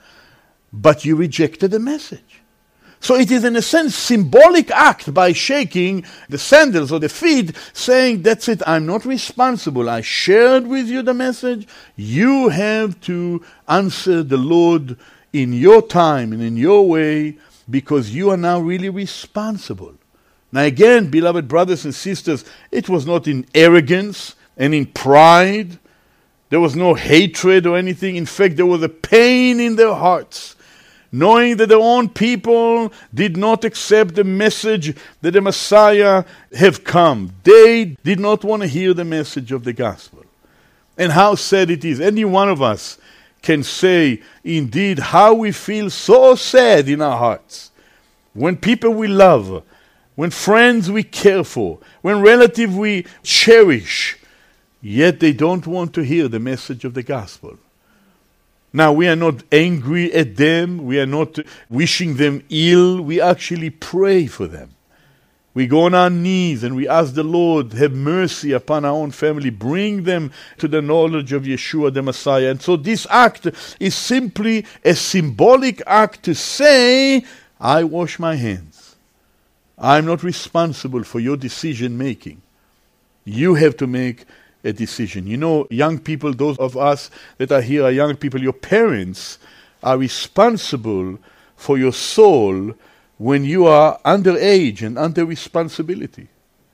But you rejected the message. So it is in a sense symbolic act by shaking the sandals or the feet, saying, that's it, I'm not responsible. I shared with you the message. You have to answer the Lord in your time and in your way, because you are now really responsible. Now again, beloved brothers and sisters, it was not in arrogance and in pride. There was no hatred or anything. In fact, there was a pain in their hearts, knowing that their own people did not accept the message that the Messiah have come. They did not want to hear the message of the gospel. And how sad it is. Any one of us can say, indeed, how we feel so sad in our hearts when people we love, when friends we care for, when relatives we cherish, yet they don't want to hear the message of the gospel. Now, we are not angry at them. We are not wishing them ill. We actually pray for them. We go on our knees and we ask the Lord, have mercy upon our own family. Bring them to the knowledge of Yeshua the Messiah. And so this act is simply a symbolic act to say, I wash my hands. I'm not responsible for your decision making. You have to make a decision. You know, young people, those of us that are here are young people, your parents are responsible for your soul when you are underage and under responsibility.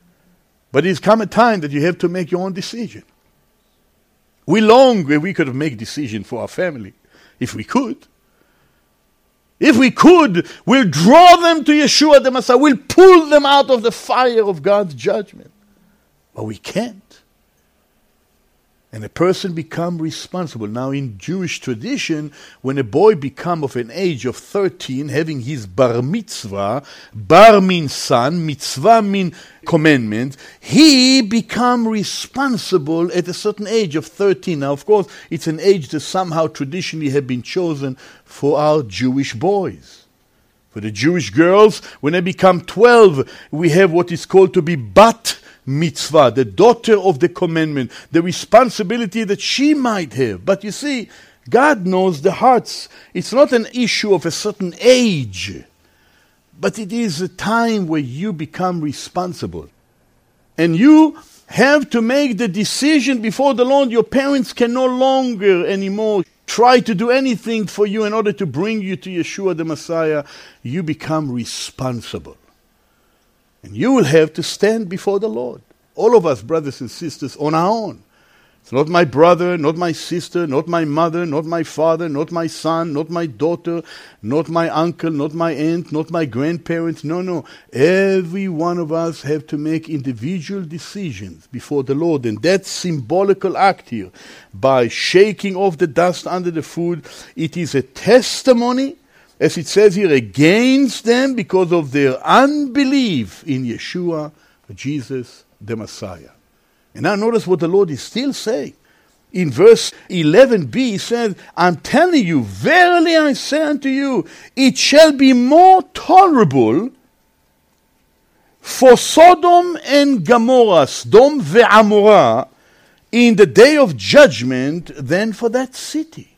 But it's come a time that you have to make your own decision. We long where we could make decision for our family, if we could. If we could, we'll draw them to Yeshua the Messiah. We'll pull them out of the fire of God's judgment. But we can't. And a person become responsible. Now in Jewish tradition, when a boy become of an age of 13, having his bar mitzvah, bar means son, mitzvah means commandment, he become responsible at a certain age of 13. Now of course, it's an age that somehow traditionally have been chosen for our Jewish boys. For the Jewish girls, when they become 12, we have what is called to be bat mitzvah, the daughter of the commandment, the responsibility that she might have. But you see, God knows the hearts. It's not an issue of a certain age, but it is a time where you become responsible. And you have to make the decision before the Lord. Your parents can no longer anymore try to do anything for you in order to bring you to Yeshua the Messiah. You become responsible. And you will have to stand before the Lord. All of us, brothers and sisters, on our own. It's not my brother, not my sister, not my mother, not my father, not my son, not my daughter, not my uncle, not my aunt, not my grandparents. No. Every one of us have to make individual decisions before the Lord. And that symbolical act here, by shaking off the dust under the foot, it is a testimony, as it says here, against them because of their unbelief in Yeshua, Jesus, the Messiah. And now notice what the Lord is still saying. In verse 11b, he says, I'm telling you, verily I say unto you, it shall be more tolerable for Sodom and Gomorrah, Sodom ve'Amorah, in the day of judgment than for that city.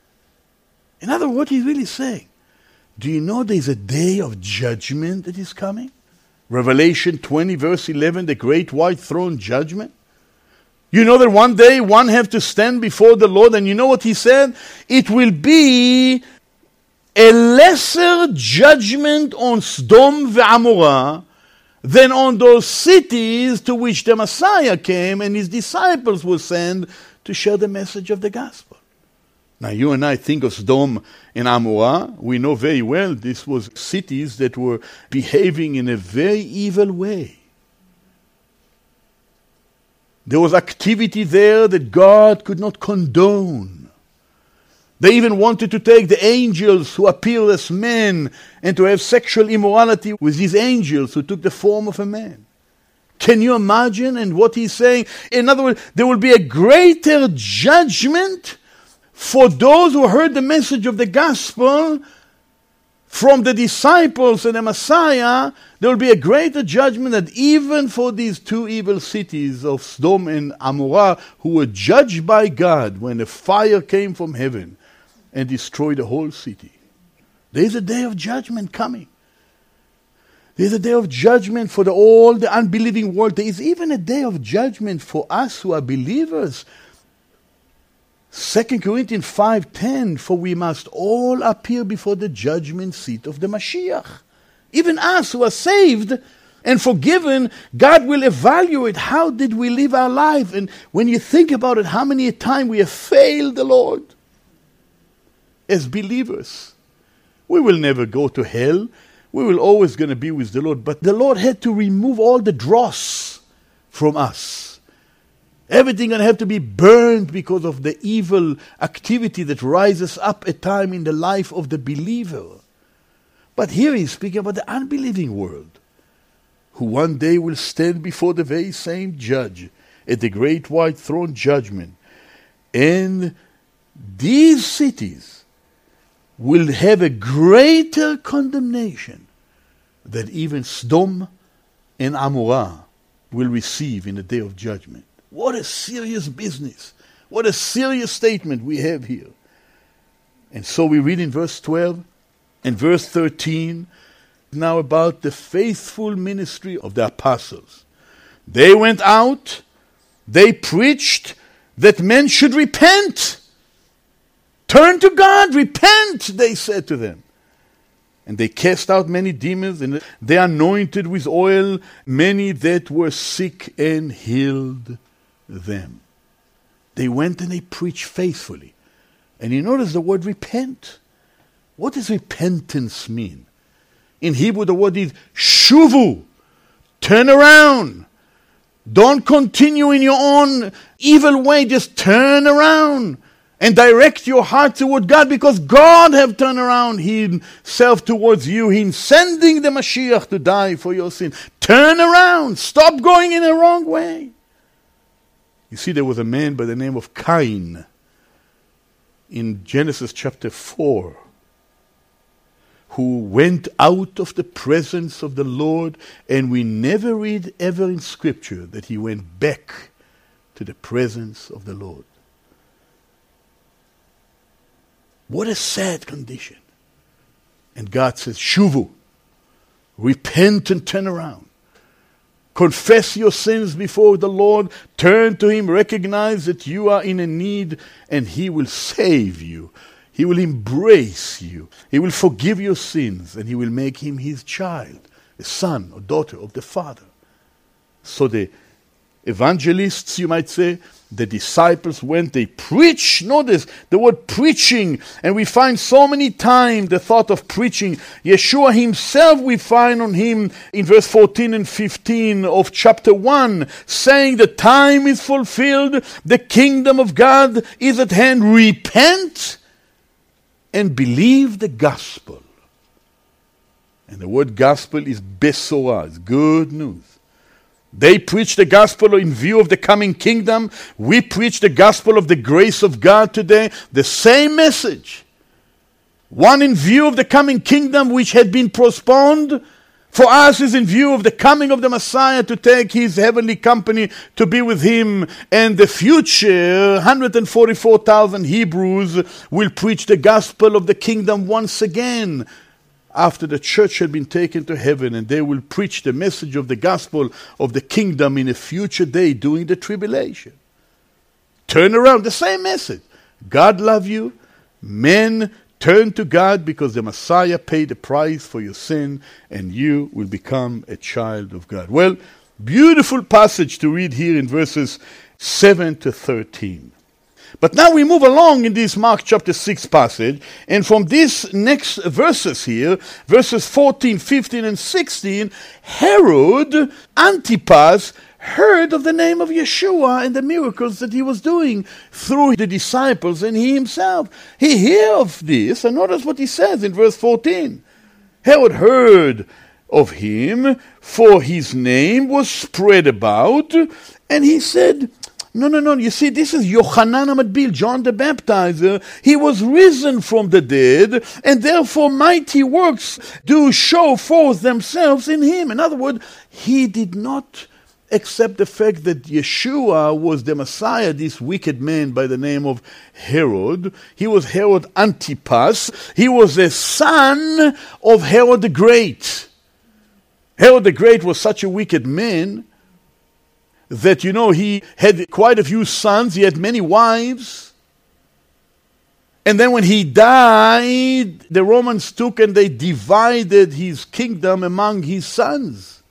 In other words, what he's really saying, do you know there's a day of judgment that is coming? Revelation 20 verse 11, the great white throne judgment. You know that one day one have to stand before the Lord, and you know what he said? It will be a lesser judgment on Sodom ve'Amorah than on those cities to which the Messiah came and his disciples were sent to share the message of the gospel. Now you and I think of Sodom and Amorah. We know very well this was cities that were behaving in a very evil way. There was activity there that God could not condone. They even wanted to take the angels who appeared as men and to have sexual immorality with these angels who took the form of a man. Can you imagine? And what he's saying, in other words, there will be a greater judgment for those who heard the message of the gospel from the disciples and the Messiah. There will be a greater judgment than even for these two evil cities of Sodom and Amorah, who were judged by God when a fire came from heaven and destroyed the whole city. There is a day of judgment coming. There is a day of judgment for all the unbelieving world. There is even a day of judgment for us who are believers. 2 Corinthians 5:10, for we must all appear before the judgment seat of the Mashiach. Even us who are saved and forgiven, God will evaluate how did we live our life. And when you think about it, how many times we have failed the Lord as believers. We will never go to hell. We will always going to be with the Lord. But the Lord had to remove all the dross from us. Everything going to have to be burned because of the evil activity that rises up at time in the life of the believer. But here he's speaking about the unbelieving world, who one day will stand before the very same judge at the great white throne judgment. And these cities will have a greater condemnation that even Sodom and Amorah will receive in the day of judgment. What a serious business. What a serious statement we have here. And so we read in verse 12 and verse 13 now about the faithful ministry of the apostles. They went out, they preached that men should repent. Turn to God, repent, they said to them. And they cast out many demons, and they anointed with oil many that were sick and healed them. They went and they preached faithfully. And you notice the word repent. What does repentance mean? In Hebrew the word is shuvu, turn around, Don't continue in your own evil way. Just turn around and direct your heart toward God, because God have turned around himself towards you. He's sending the Mashiach to die for your sin. Turn around. Stop going in the wrong way. You see, there was a man by the name of Cain in Genesis chapter 4 who went out of the presence of the Lord, and we never read ever in Scripture that he went back to the presence of the Lord. What a sad condition. And God says, Shuvu, repent and turn around. Confess your sins before the Lord, turn to him, recognize that you are in a need, and he will save you. He will embrace you. He will forgive your sins, and he will make him his child, a son or daughter of the Father. So the evangelists, you might say, the disciples went, they preached. Notice the word preaching, and we find so many times the thought of preaching. Yeshua himself, we find on him in verse 14 and 15 of chapter 1, saying the time is fulfilled, the kingdom of God is at hand, repent and believe the gospel. And the word gospel is besorah, it's good news. They preach the gospel in view of the coming kingdom. We preach the gospel of the grace of God today. The same message. One in view of the coming kingdom which had been postponed. For us is in view of the coming of the Messiah to take his heavenly company to be with him. And the future 144,000 Hebrews will preach the gospel of the kingdom once again, after the church had been taken to heaven, and they will preach the message of the gospel of the kingdom in a future day during the tribulation. Turn around, the same message. God love you. Men, turn to God, because the Messiah paid the price for your sin, and you will become a child of God. Well, beautiful passage to read here in verses 7 to 13. But now we move along in this Mark chapter 6 passage, and from these next verses here, verses 14, 15, and 16, Herod Antipas heard of the name of Yeshua and the miracles that he was doing through the disciples and he himself. He heard of this, and notice what he says in verse 14. Herod heard of him, for his name was spread about, and he said, No. You see, this is Yochanan HaMatbil, John the Baptizer. He was risen from the dead, and therefore mighty works do show forth themselves in him. In other words, he did not accept the fact that Yeshua was the Messiah, this wicked man by the name of Herod. He was Herod Antipas. He was a son of Herod the Great. Herod the Great was such a wicked man that, he had quite a few sons. He had many wives. And then when he died, the Romans took and they divided his kingdom among his sons.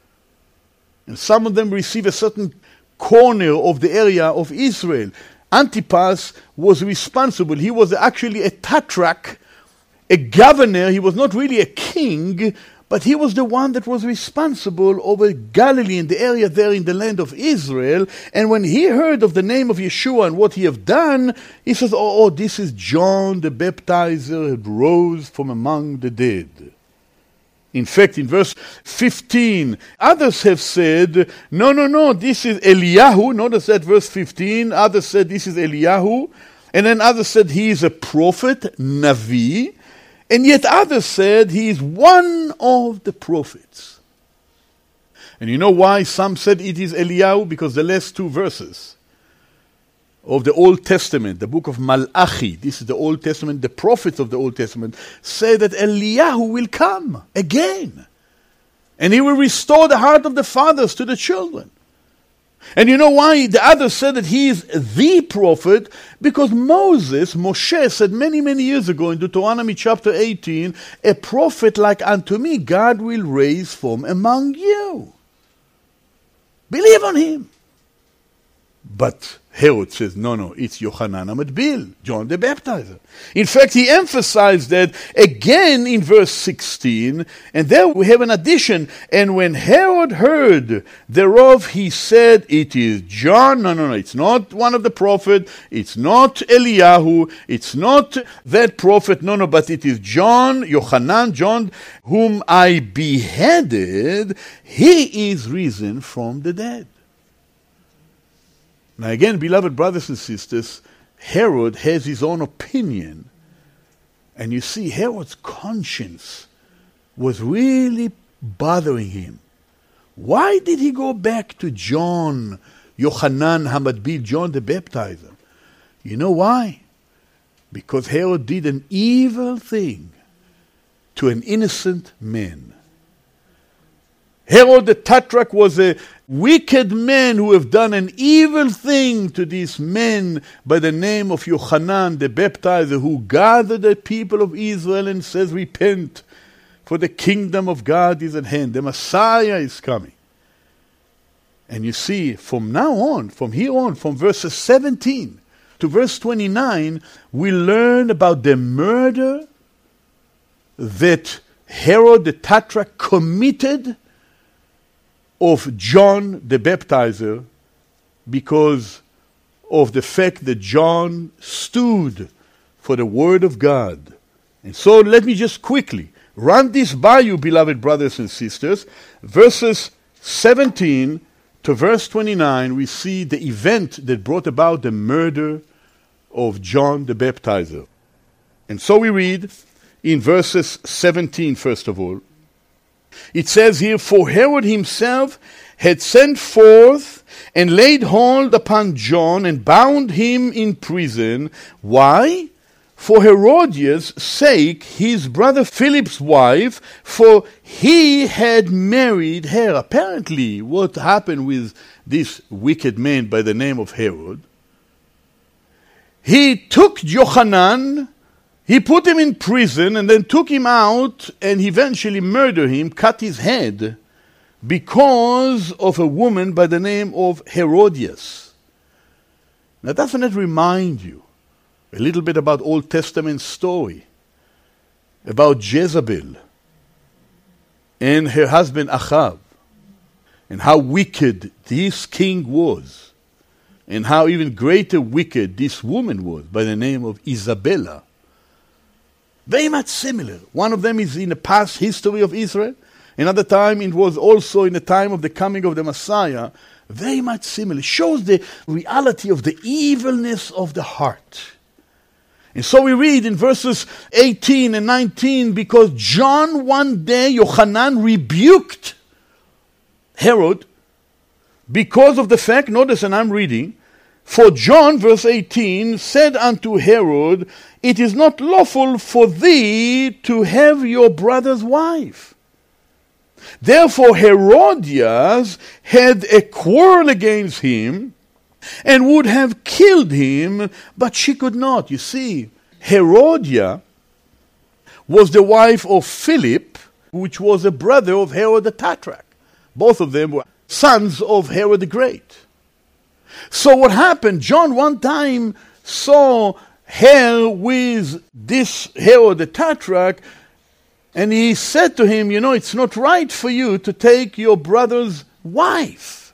And some of them received a certain corner of the area of Israel. Antipas was responsible. He was actually a tetrarch, a governor. He was not really a king, but he was the one that was responsible over Galilee and the area there in the land of Israel. And when he heard of the name of Yeshua and what he have done, he says, oh, this is John the Baptizer who rose from among the dead. In fact, in verse 15, others have said, no, this is Eliyahu. Notice that verse 15. Others said this is Eliyahu. And then others said he is a prophet, Navi. And yet others said he is one of the prophets. And you know why some said it is Eliyahu? Because the last two verses of the Old Testament, the book of Malachi, this is the Old Testament, the prophets of the Old Testament, say that Eliyahu will come again. And he will restore the heart of the fathers to the children. And you know why the others said that he is the prophet? Because Moshe said many, many years ago in Deuteronomy chapter 18, a prophet like unto me God will raise from among you. Believe on him. But Herod says, no, it's Yochanan HaMatbil, John the Baptizer. In fact, he emphasized that again in verse 16, and there we have an addition. And when Herod heard thereof, he said, it is John. No, it's not one of the prophets. It's not Eliyahu. It's not that prophet. No, but it is John, Yochanan, John, whom I beheaded. He is risen from the dead. Now again, beloved brothers and sisters, Herod has his own opinion. And you see, Herod's conscience was really bothering him. Why did he go back to John, Yochanan HaMatbil, John the Baptizer? You know why? Because Herod did an evil thing to an innocent man. Herod the Tetrarch was a wicked man who have done an evil thing to these men by the name of Yochanan the Baptizer, who gathered the people of Israel and says, repent, for the kingdom of God is at hand. The Messiah is coming. And you see, from here on, from verses 17 to verse 29, we learn about the murder that Herod the Tetrarch committed of John the Baptizer because of the fact that John stood for the word of God. And so let me just quickly run this by you, beloved brothers and sisters. Verses 17 to verse 29, we see the event that brought about the murder of John the Baptizer. And so we read in verses 17, first of all, it says here, for Herod himself had sent forth and laid hold upon John and bound him in prison. Why? For Herodias' sake, his brother Philip's wife, for he had married her. Apparently, what happened with this wicked man by the name of Herod, he took Yochanan, he put him in prison and then took him out and eventually murdered him, cut his head, because of a woman by the name of Herodias. Now doesn't it remind you a little bit about Old Testament story, about Jezebel and her husband Achav, and how wicked this king was, and how even greater wicked this woman was by the name of Isabella. Very much similar. One of them is in the past history of Israel. Another time it was also in the time of the coming of the Messiah. Very much similar. It shows the reality of the evilness of the heart. And so we read in verses 18 and 19, because John one day, Yochanan rebuked Herod because of the fact, notice, and I'm reading, for John, verse 18, said unto Herod, it is not lawful for thee to have your brother's wife. Therefore Herodias had a quarrel against him and would have killed him, but she could not. You see, Herodia was the wife of Philip, which was a brother of Herod the Tetrarch. Both of them were sons of Herod the Great. So what happened? John one time saw her with this Herod the Tetrarch, and he said to him, it's not right for you to take your brother's wife.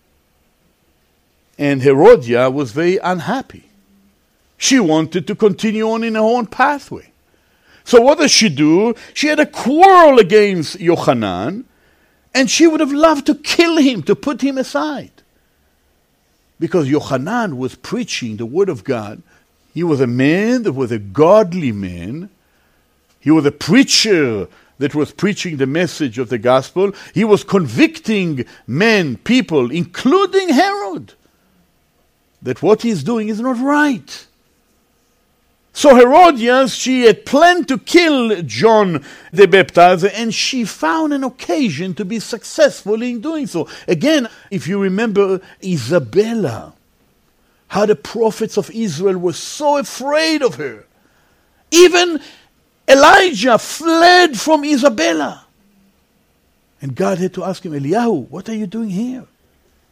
And Herodia was very unhappy. She wanted to continue on in her own pathway. So what does she do? She had a quarrel against Yochanan, and she would have loved to kill him, to put him aside. Because Yochanan was preaching the word of God. He was a man that was a godly man. He was a preacher that was preaching the message of the gospel. He was convicting men, people, including Herod, that what he is doing is not right. So Herodias, she had planned to kill John the Baptizer, and she found an occasion to be successful in doing so. Again, if you remember Isabella, how the prophets of Israel were so afraid of her. Even Elijah fled from Isabella. And God had to ask him, Eliyahu, what are you doing here?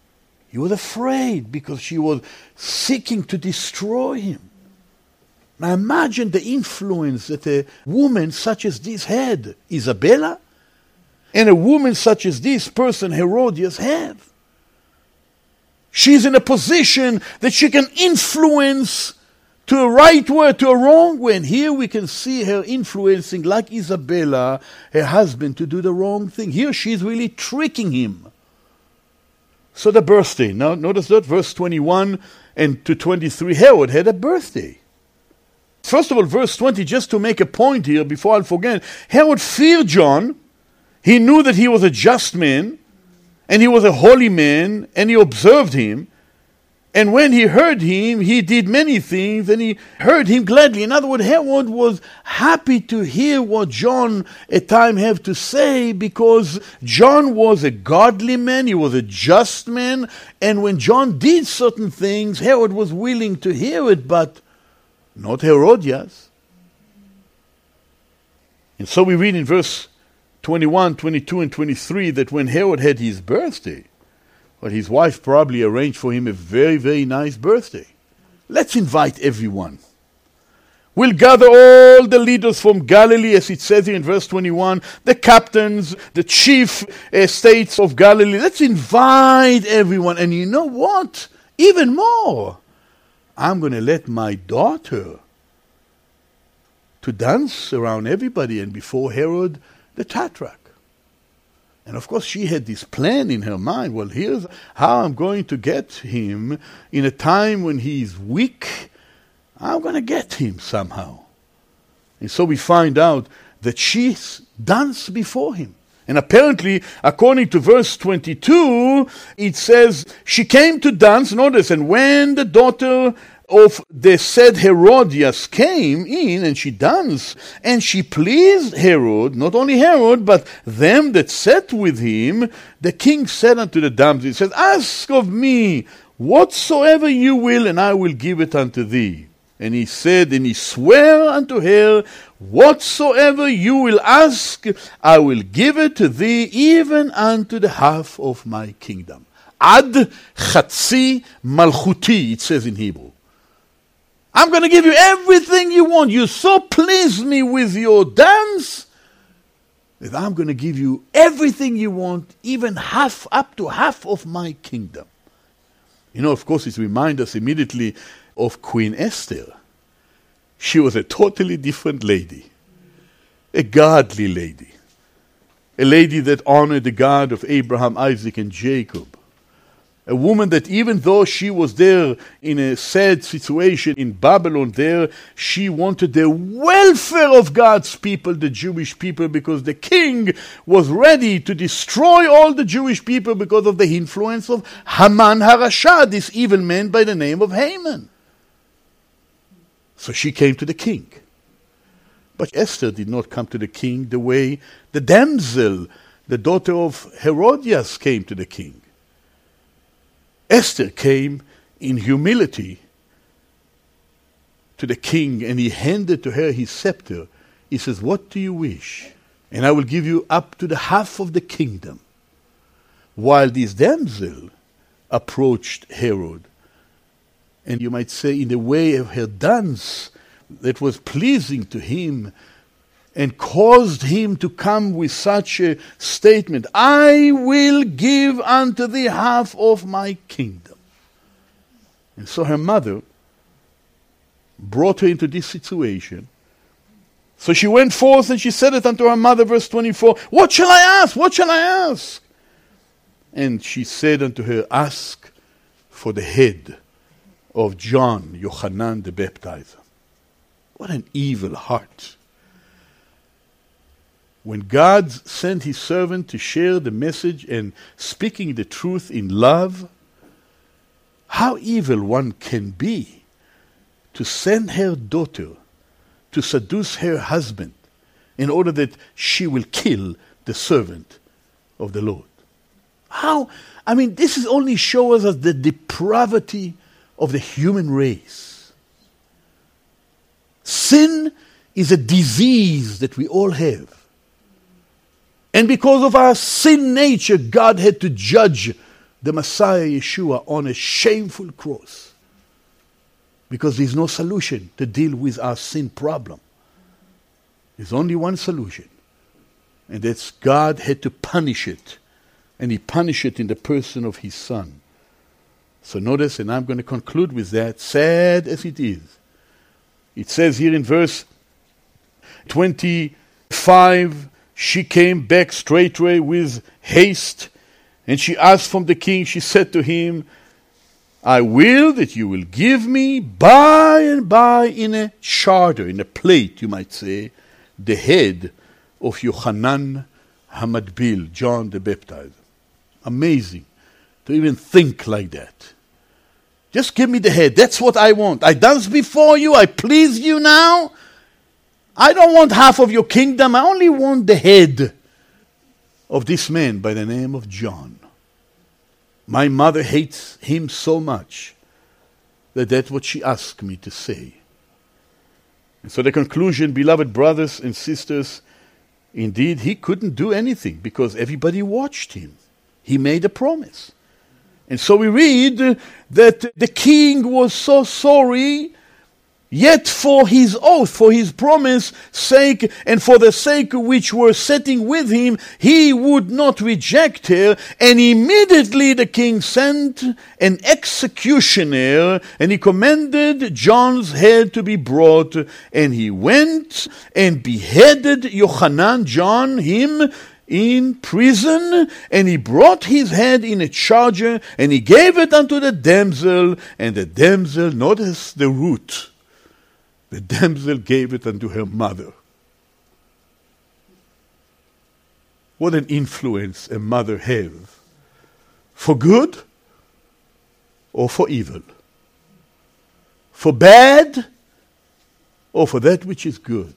He was afraid because she was seeking to destroy him. Now imagine the influence that a woman such as this had, Isabella, and a woman such as this person, Herodias, have. She's in a position that she can influence to a right way, to a wrong way. And here we can see her influencing, like Isabella, her husband, to do the wrong thing. Here she's really tricking him. So the birthday. Now notice that, verse 21 and to 23, Herod had a birthday. First of all, verse 20, just to make a point here before I forget, Herod feared John. He knew that he was a just man, and he was a holy man, and he observed him. And when he heard him, he did many things, and he heard him gladly. In other words, Herod was happy to hear what John at times had to say, because John was a godly man, he was a just man, and when John did certain things, Herod was willing to hear it, but not Herodias. And so we read in verse 21, 22, and 23 that when Herod had his birthday, well, his wife probably arranged for him a very, very nice birthday. Let's invite everyone. We'll gather all the leaders from Galilee, as it says here in verse 21, the captains, the chief states of Galilee. Let's invite everyone. And you know what? Even more, I'm going to let my daughter to dance around everybody and before Herod the Tetrarch. And of course she had this plan in her mind. Well, here's how I'm going to get him in a time when he's weak. I'm going to get him somehow. And so we find out that she danced before him. And apparently, according to verse 22, it says, she came to dance, notice, and when the daughter of the said Herodias came in, and she danced, and she pleased Herod, not only Herod, but them that sat with him, the king said unto the damsel, he said, ask of me whatsoever you will, and I will give it unto thee. And he said, and he sware unto her, whatsoever you will ask, I will give it to thee, even unto the half of my kingdom. Ad chatzi malchuti, it says in Hebrew. I'm going to give you everything you want. You so pleased me with your dance that I'm going to give you everything you want, even half, up to half of my kingdom. You know, of course, it reminds us immediately of Queen Esther. She was a totally different lady, a godly lady, a lady that honored the God of Abraham, Isaac, and Jacob, a woman that even though she was there in a sad situation in Babylon there, she wanted the welfare of God's people, the Jewish people, because the king was ready to destroy all the Jewish people because of the influence of Haman HaRasha, this evil man by the name of Haman. So she came to the king. But Esther did not come to the king the way the damsel, the daughter of Herodias, came to the king. Esther came in humility to the king, and he handed to her his scepter. He says, what do you wish? And I will give you up to the half of the kingdom. While this damsel approached Herod, and you might say in the way of her dance that was pleasing to him and caused him to come with such a statement, I will give unto thee half of my kingdom. And so her mother brought her into this situation. So she went forth and she said it unto her mother, verse 24, what shall I ask? What shall I ask? And she said unto her, ask for the head of John, Yochanan the Baptizer. What an evil heart. When God sent his servant to share the message and speaking the truth in love, how evil one can be to send her daughter to seduce her husband in order that she will kill the servant of the Lord. How? I mean, this is only shows us the depravity of the human race. Sin is a disease that we all have. And because of our sin nature, God had to judge the Messiah Yeshua on a shameful cross. Because there's no solution to deal with our sin problem. There's only one solution. And that's God had to punish it. And he punished it in the person of his Son. So notice, and I'm going to conclude with that, sad as it is. It says here in verse 25, she came back straightway with haste, and she asked from the king, she said to him, I will that you will give me by and by in a charter, in a plate, you might say, the head of Yochanan HaMatbil, John the Baptizer. Amazing to even think like that. Just give me the head. That's what I want. I danced before you. I please you now. I don't want half of your kingdom. I only want the head of this man by the name of John. My mother hates him so much that that's what she asked me to say. And so the conclusion, beloved brothers and sisters, indeed he couldn't do anything because everybody watched him. He made a promise. And so we read that the king was so sorry, yet for his oath, for his promise sake, and for the sake which were setting with him, he would not reject her. And immediately the king sent an executioner, and he commanded John's head to be brought. And he went and beheaded Yochanan, John, him, in prison, and he brought his head in a charger, and he gave it unto the damsel, and the damsel, notice the root, the damsel gave it unto her mother. What an influence a mother has, for good or for evil, for bad or for that which is good.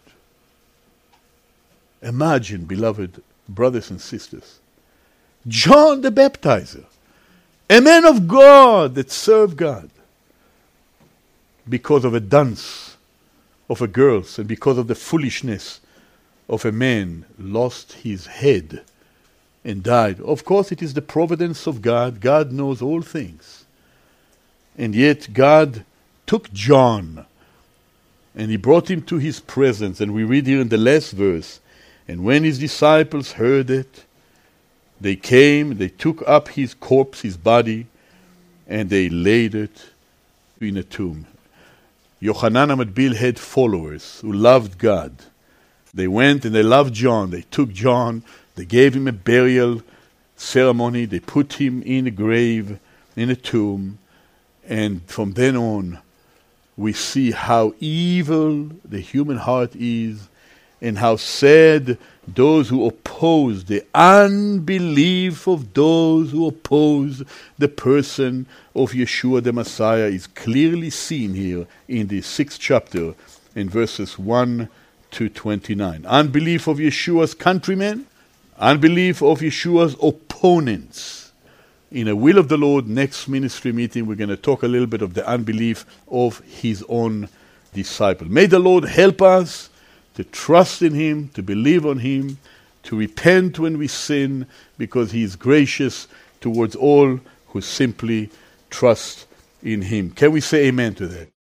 Imagine, beloved brothers and sisters, John the Baptizer, a man of God that served God, because of a dance of a girl and because of the foolishness of a man, lost his head and died. Of course, it is the providence of God. God knows all things. And yet God took John and he brought him to his presence. And we read here in the last verse, and when his disciples heard it, they came, they took up his corpse, his body, and they laid it in a tomb. Yochanan HaMatbil had followers who loved God. They went and they loved John. They took John, they gave him a burial ceremony, they put him in a grave, in a tomb, and from then on we see how evil the human heart is, and how sad those who oppose, the unbelief of those who oppose the person of Yeshua the Messiah is clearly seen here in the 6th chapter in verses 1 to 29. Unbelief of Yeshua's countrymen, unbelief of Yeshua's opponents. In a will of the Lord, next ministry meeting, we're going to talk a little bit of the unbelief of his own disciple. May the Lord help us to trust in him, to believe on him, to repent when we sin, because he is gracious towards all who simply trust in him. Can we say amen to that?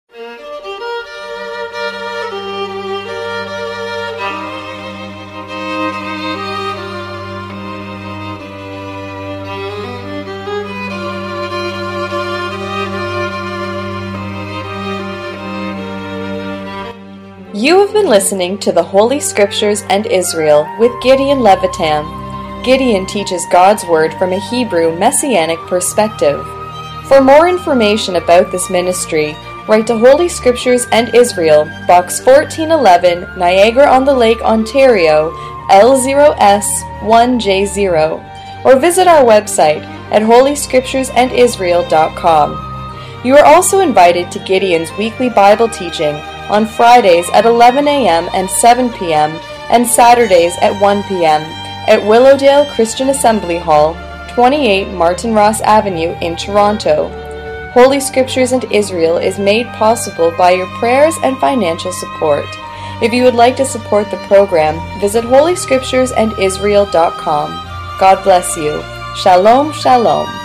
You have been listening to the Holy Scriptures and Israel with Gideon Levitam. Gideon teaches God's Word from a Hebrew Messianic perspective. For more information about this ministry, write to Holy Scriptures and Israel, Box 1411, Niagara-on-the-Lake, Ontario, L0S 1J0, or visit our website at holyscripturesandisrael.com. You are also invited to Gideon's weekly Bible teaching on Fridays at 11 a.m. and 7 p.m. and Saturdays at 1 p.m. at Willowdale Christian Assembly Hall, 28 Martin Ross Avenue in Toronto. Holy Scriptures and Israel is made possible by your prayers and financial support. If you would like to support the program, visit holyscripturesandisrael.com. God bless you. Shalom, shalom.